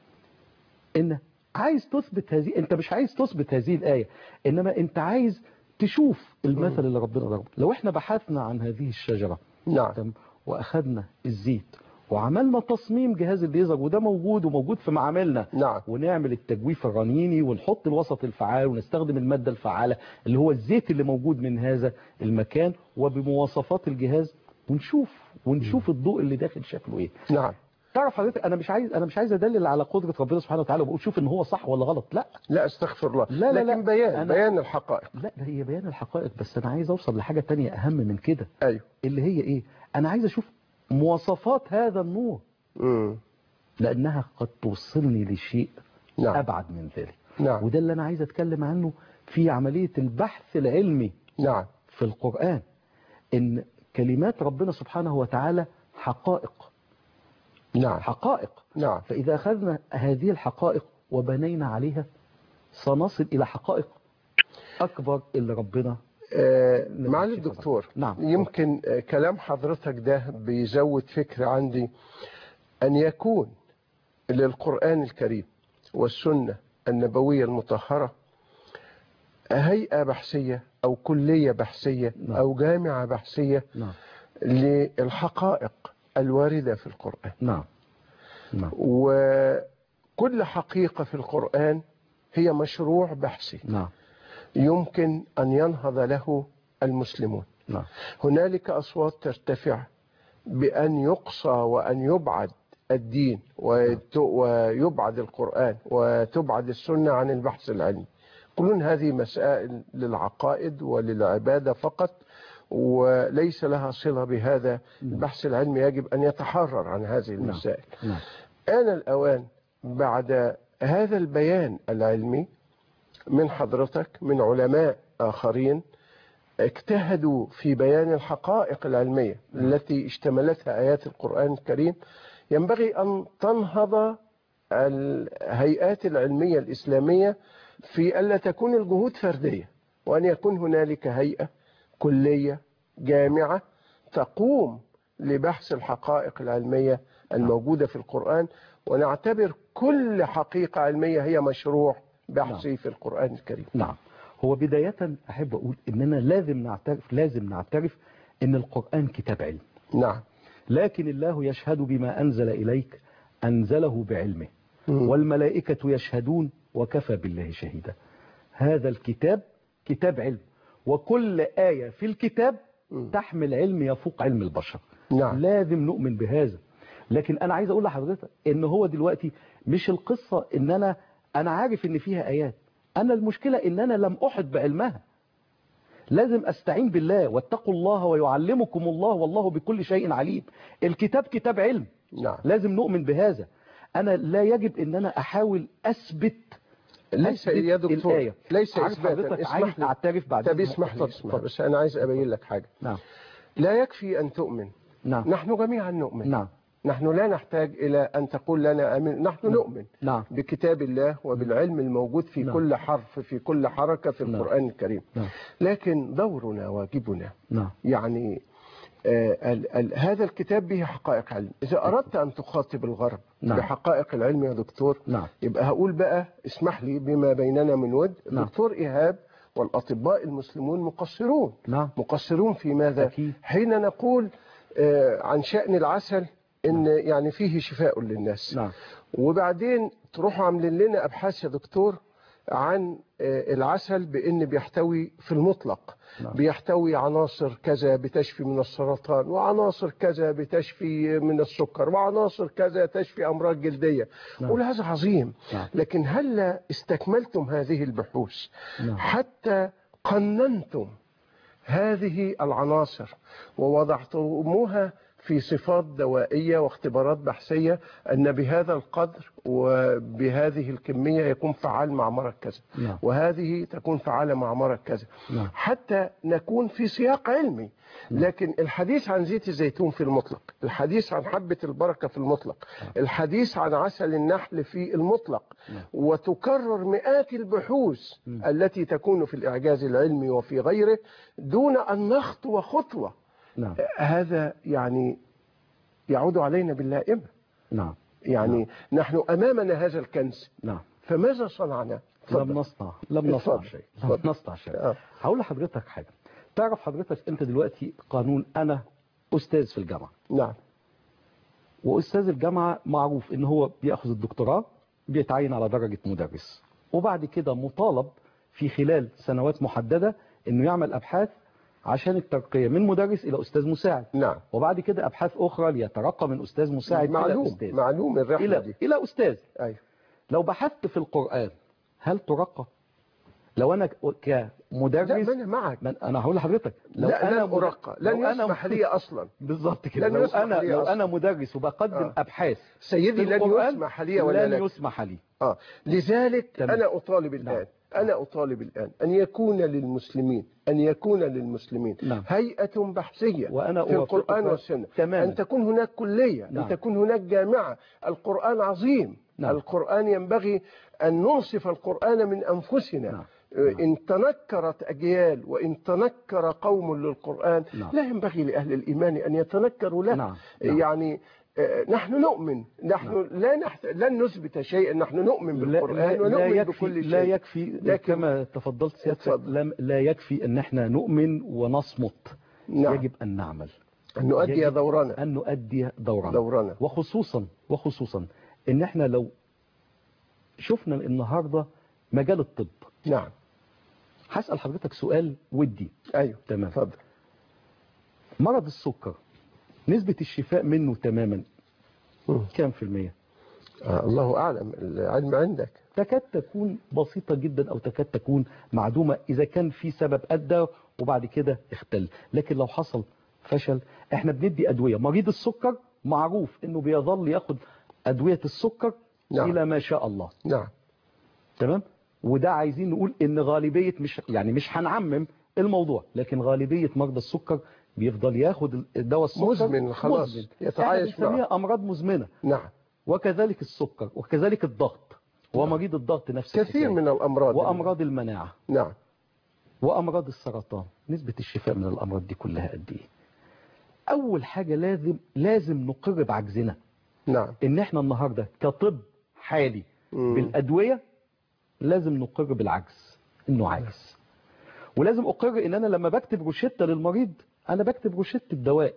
إن عايز تثبت هذه، أنت مش عايز تثبت هذه الآية، إنما أنت عايز تشوف المثل اللي ربنا ضربه. لو إحنا بحثنا عن هذه الشجرة، نعم. تمام، وأخذنا الزيت وعملنا تصميم جهاز الليزر، وده موجود وموجود في معاملنا، نعم. ونعمل التجويف الرنيني ونحط الوسط الفعال ونستخدم المادة الفعالة اللي هو الزيت اللي موجود من هذا المكان وبمواصفات الجهاز، ونشوف ونشوف الضوء اللي داخل شكله ايه. نعم. تعرف حضرتك، انا مش عايز انا مش عايز ادلل على قدرة ربنا سبحانه وتعالى وبقول شوف ان هو صح ولا غلط، لا لا استغفر الله. لا لا لكن لا. بيان أنا بيان الحقائق. لا ده هي بيان الحقائق، بس انا عايز اوصل لحاجة تانية اهم من كده. ايوه. اللي هي ايه؟ انا عايز اشوف مواصفات هذا النور، امم لأنها قد توصلني لشيء نعم. أبعد من ذلك. نعم. وده اللي أنا عايز أتكلم عنه في عملية البحث العلمي نعم. في القرآن، إن كلمات ربنا سبحانه وتعالى حقائق. نعم. حقائق. نعم. فإذا أخذنا هذه الحقائق وبنينا عليها سنصل إلى حقائق أكبر اللي ربنا. آه معالي الدكتور، نعم. يمكن آه كلام حضرتك ده بيزود فكر عندي أن يكون للقرآن الكريم والسنة النبوية المطهرة هيئة بحثية أو كلية بحثية. نعم. أو جامعة بحثية. نعم. للحقائق الواردة في القرآن. نعم. نعم. وكل حقيقة في القرآن هي مشروع بحثي. نعم. يمكن أن ينهض له المسلمون. نعم. هنالك أصوات ترتفع بأن يقصى وأن يبعد الدين ويت- ويبعد القرآن وتبعد السنة عن البحث العلمي. كلون هذه مسائل للعقائد وللعبادة فقط، وليس لها صلة بهذا البحث العلمي. يجب أن يتحرر عن هذه المسائل. نعم. آن الأوان بعد هذا البيان العلمي من حضرتك من علماء آخرين اجتهدوا في بيان الحقائق العلمية التي اشتملتها آيات القرآن الكريم، ينبغي أن تنهض الهيئات العلمية الإسلامية في ألا تكون الجهود فردية، وأن يكون هنالك هيئة كلية جامعة تقوم لبحث الحقائق العلمية الموجودة في القرآن، ونعتبر كل حقيقة علمية هي مشروع بحثي في القرآن الكريم. نعم. هو بداية أحب أقول إننا لازم نعترف لازم نعترف إن القرآن كتاب علم. نعم. لكن الله يشهد بما أنزل إليك أنزله بعلمه، مم. والملائكة يشهدون وكفى بالله شهيدا. هذا الكتاب كتاب علم، وكل آية في الكتاب مم. تحمل علم يفوق علم البشر. نعم. لازم نؤمن بهذا. لكن أنا عايز أقول لحضرتك إن هو دلوقتي مش القصة إن أنا أنا عارف إن فيها آيات، أنا المشكلة إن أنا لم أحط بعلمها. لازم أستعين بالله، واتقوا الله ويعلمكم الله والله بكل شيء عليم. الكتاب كتاب علم. نعم. لازم نؤمن بهذا. أنا لا يجب إن أنا أحاول أثبت ليس أثبت يا دكتور الآية. ليس عارف إثباتا. حضرتك اسمح عايز لي. أعترف بعد طب إذنك. اسمح لي اتفضل، اسمح اتفضل. بس أنا عايز أبين لك حاجة. نعم. لا يكفي أن تؤمن. نعم. نحن جميعا نؤمن. نعم. نحن لا نحتاج إلى أن تقول لنا أمين. نحن نعم. نؤمن نعم. بكتاب الله وبالعلم الموجود في نعم. كل حرف في كل حركة في نعم. القرآن الكريم. نعم. لكن دورنا واجبنا نعم. يعني آه ال ال هذا الكتاب به حقائق علم. إذا أردت أن تخاطب الغرب نعم. بحقائق العلم يا دكتور، نعم. يبقى هقول بقى اسمح لي بما بيننا من ود. نعم. دكتور إيهاب والأطباء المسلمون مقصرون. نعم. مقصرون في ماذا؟ أكيد. حين نقول آه عن شأن العسل إن يعني فيه شفاء للناس. نعم. وبعدين تروحوا عاملين لنا أبحاث يا دكتور عن آه العسل بإن بيحتوي في المطلق نعم. بيحتوي عناصر كذا بتشفي من السرطان، وعناصر كذا بتشفي من السكر، وعناصر كذا تشفي أمراض جلدية. نعم. قول هذا عظيم. نعم. لكن هل استكملتم هذه البحوث نعم. حتى قننتم هذه العناصر ووضعتموها في صفات دوائية واختبارات بحثية أن بهذا القدر وبهذه الكمية يكون فعال مع مرض كذا، نعم. وهذه تكون فعالة مع مرض كذا، نعم. حتى نكون في سياق علمي. لكن الحديث عن زيت الزيتون في المطلق، الحديث عن حبة البركة في المطلق، الحديث عن عسل النحل في المطلق، وتكرر مئات البحوث التي تكون في الإعجاز العلمي وفي غيره دون أن نخطو خطوة. نعم. هذا يعني يعود علينا باللائمة. نعم. يعني نعم. نحن أمامنا هذا الكنز، نعم. فماذا صنعنا؟ لم نصنع لم نصنع اتفضل. شيء لم اتفضل. نصنع شيء. آه. هقول لحضرتك حاجة. تعرف حضرتك أنت دلوقتي قانون، أنا أستاذ في الجامعة، نعم. وأستاذ الجامعة معروف إن هو بيأخذ الدكتوراه بيتعين على درجة مدرس، وبعد كده مطالب في خلال سنوات محددة إنه يعمل أبحاث عشان الترقية من مدرس إلى أستاذ مساعد. نعم. وبعد كده أبحاث أخرى ليترقى من أستاذ مساعد معلوم إلى أستاذ معلوم الرحلة إلى دي. إلى أستاذ. أيوه. لو بحثت في القرآن هل ترقى؟ لو أنا كمدرس لا ما أنا معك. من أنا هقول لحضرتك لو لا أنا لن أرقى، لن لو أنا يسمح لي أصلا. بالظبط كده. لن لو يسمح أنا لي لو أصلاً. أنا مدرس وبقدم آه. أبحاث سيدي في لن القرآن يسمح لي ولا لن لك. يسمح لي. آه. لذلك تمام. أنا أطالب الآن نعم. أنا أطالب الآن أن يكون للمسلمين أن يكون للمسلمين نعم. هيئة بحثية وأنا في أوافقك القرآن والسنة. تماما. أن تكون هناك كلية، نعم. أن تكون هناك جامعة. القرآن عظيم. نعم. القرآن ينبغي أن ننصف القرآن من أنفسنا. نعم. إن تنكرت أجيال وإن تنكر قوم للقرآن نعم. لا ينبغي لأهل الإيمان أن يتنكروا له. نعم. نعم. يعني آه، نحن نؤمن، نحن نعم. لا نحت... لن نثبت شيئا، نحن نؤمن لا, بالقرآن لا, ونؤمن لا يكفي بكل شيء. لا يكفي لكن- كما تفضلت سيادتك، اتفضل. لم- لا يكفي ان احنا نؤمن ونصمت. نعم. يجب ان نعمل، أن نؤدي يجب دورنا ان نؤدي دورنا دورنا. وخصوصا وخصوصا ان احنا لو شفنا النهارده مجال الطب. نعم. هسأل حضرتك سؤال ودي. أيوه تمام. اتفضل. مرض السكر نسبة الشفاء منه تماما كام في المية؟ آه الله أعلم، العلم عندك. تكاد تكون بسيطة جدا أو تكاد تكون معدومة إذا كان في سبب أدى وبعد كده اختل. لكن لو حصل فشل، احنا بندي أدوية. مريض السكر معروف إنه بيظل ياخد أدوية السكر نعم. إلى ما شاء الله. نعم. تمام. وده عايزين نقول إن غالبية، مش يعني مش هنعمم الموضوع، لكن غالبية مرضى السكر بيفضل ياخد دواء السكر مزمن خلاص، مزمن. يتعايش معه. بنسميها أمراض مزمنة. نعم. وكذلك السكر وكذلك الضغط ومريض الضغط نفس كثير من الأمراض وأمراض المناعة. نعم. وأمراض السرطان. نسبة الشفاء من الأمراض دي كلها قد إيه؟ أول حاجة لازم لازم نقر بعجزنا. نعم. إن إحنا النهاردة كطب حالي مم. بالأدوية لازم نقر بالعجز، إنه عاجز. ولازم أقر إن أنا لما بكتب روشتة للمريض أنا بكتب روشتة الدواء.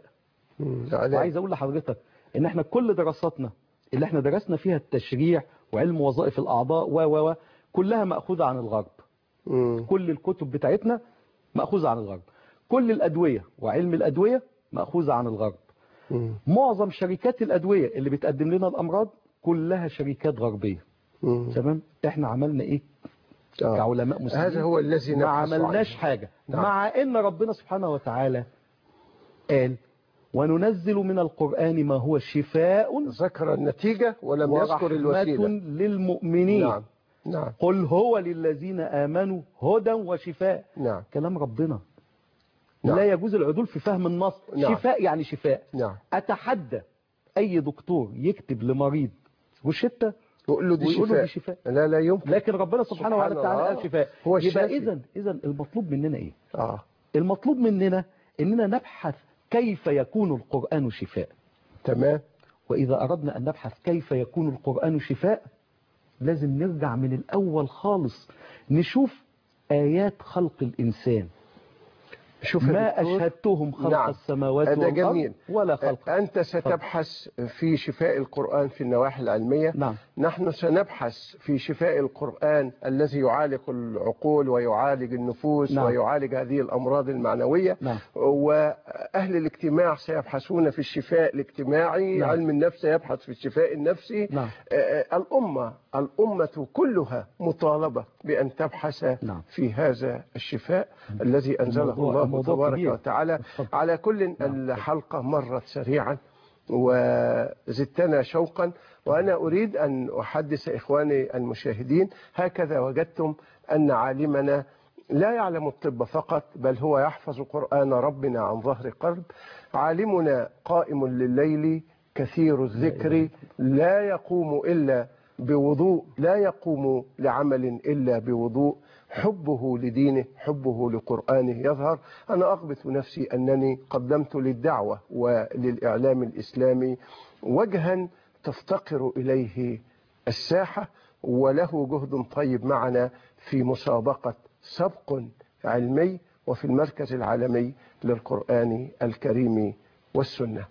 وعايز أقول لحضرتك إن إحنا كل دراساتنا اللي إحنا درسنا فيها التشريع وعلم وظائف الأعضاء و و و كلها مأخوذة عن الغرب. مم. كل الكتب بتاعتنا مأخوذة عن الغرب. كل الأدوية وعلم الأدوية مأخوذة عن الغرب. مم. معظم شركات الأدوية اللي بتقدم لنا الأمراض كلها شركات غربية. مم. تمام. إحنا عملنا إيه آه. كعلماء مسلمين؟ هذا هو الذي ما عملناش حاجة. نعم. مع إن ربنا سبحانه وتعالى قال وننزل من القرآن ما هو شفاء، ذكر النتيجة ولم يذكر الوسيلة، ورحمة للمؤمنين. نعم. نعم. قل هو للذين آمنوا هدى وشفاء. نعم. كلام ربنا. نعم. لا يجوز العدول في فهم النص. نعم. شفاء يعني شفاء. نعم. أتحدى أي دكتور يكتب لمريض روشتة ويقول له دي شفاء. دي شفاء. لا لا يمكن. لكن ربنا سبحانه سبحان وتعالى قال شفاء. هو يبقى إذن إذن المطلوب مننا إيه؟ آه. المطلوب مننا إننا نبحث كيف يكون القرآن شفاء. تمام. وإذا أردنا أن نبحث كيف يكون القرآن شفاء لازم نرجع من الأول خالص نشوف آيات خلق الإنسان. شوف ما أشهدتهم خلق نعم. السماوات والأرض ولا خلق. أنت ستبحث في شفاء القرآن في النواحي العلمية. نعم. نحن سنبحث في شفاء القرآن الذي يعالج العقول ويعالج النفوس. نعم. ويعالج هذه الأمراض المعنوية. نعم. وأهل الاجتماع سيبحثون في الشفاء الاجتماعي. نعم. علم النفس يبحث في الشفاء النفسي. نعم. الأمة الأمة كلها مطالبة بأن تبحث نعم. في هذا الشفاء نعم. الذي أنزله الله تبارك وتعالى. على كل نعم. الحلقة مرت سريعا وزدتنا شوقا، وأنا أريد أن أحدث إخواني المشاهدين هكذا وجدتم أن عالمنا لا يعلم الطب فقط، بل هو يحفظ قرآن ربنا عن ظهر قلب. عالمنا قائم لليل كثير الذكر لا يقوم إلا بوضوء، لا يقوم لعمل إلا بوضوء. حبه لدينه، حبه لقرآنه يظهر. أنا أغبط نفسي أنني قدمت للدعوة وللإعلام الإسلامي وجها تفتقر إليه الساحة، وله جهد طيب معنا في مسابقة سبق علمي وفي المركز العالمي للقرآن الكريم والسنة.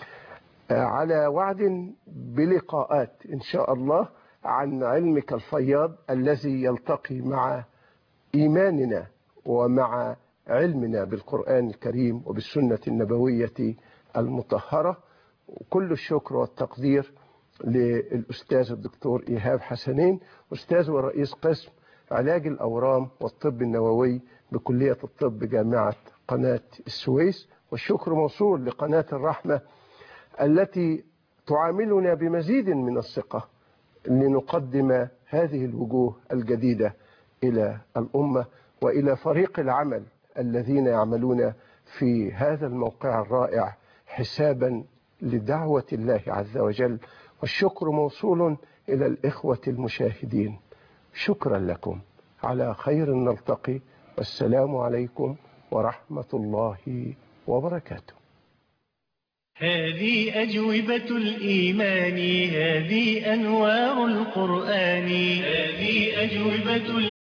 على وعد بلقاءات إن شاء الله عن علمك الفياض الذي يلتقي مع إيماننا ومع علمنا بالقرآن الكريم وبالسنة النبوية المطهرة. كل الشكر والتقدير للأستاذ الدكتور إيهاب حسنين، أستاذ ورئيس قسم علاج الأورام والطب النووي بكلية الطب جامعة قناة السويس. والشكر موصول لقناة الرحمة التي تعاملنا بمزيد من الثقة لنقدم هذه الوجوه الجديدة إلى الأمة وإلى فريق العمل الذين يعملون في هذا الموقع الرائع حسابا لدعوة الله عز وجل. والشكر موصول إلى الإخوة المشاهدين. شكرا لكم، على خير نلتقي، والسلام عليكم ورحمة الله وبركاته. هذه أجوبة الإيمان، هذه أنوار القرآن، هذه أجوبة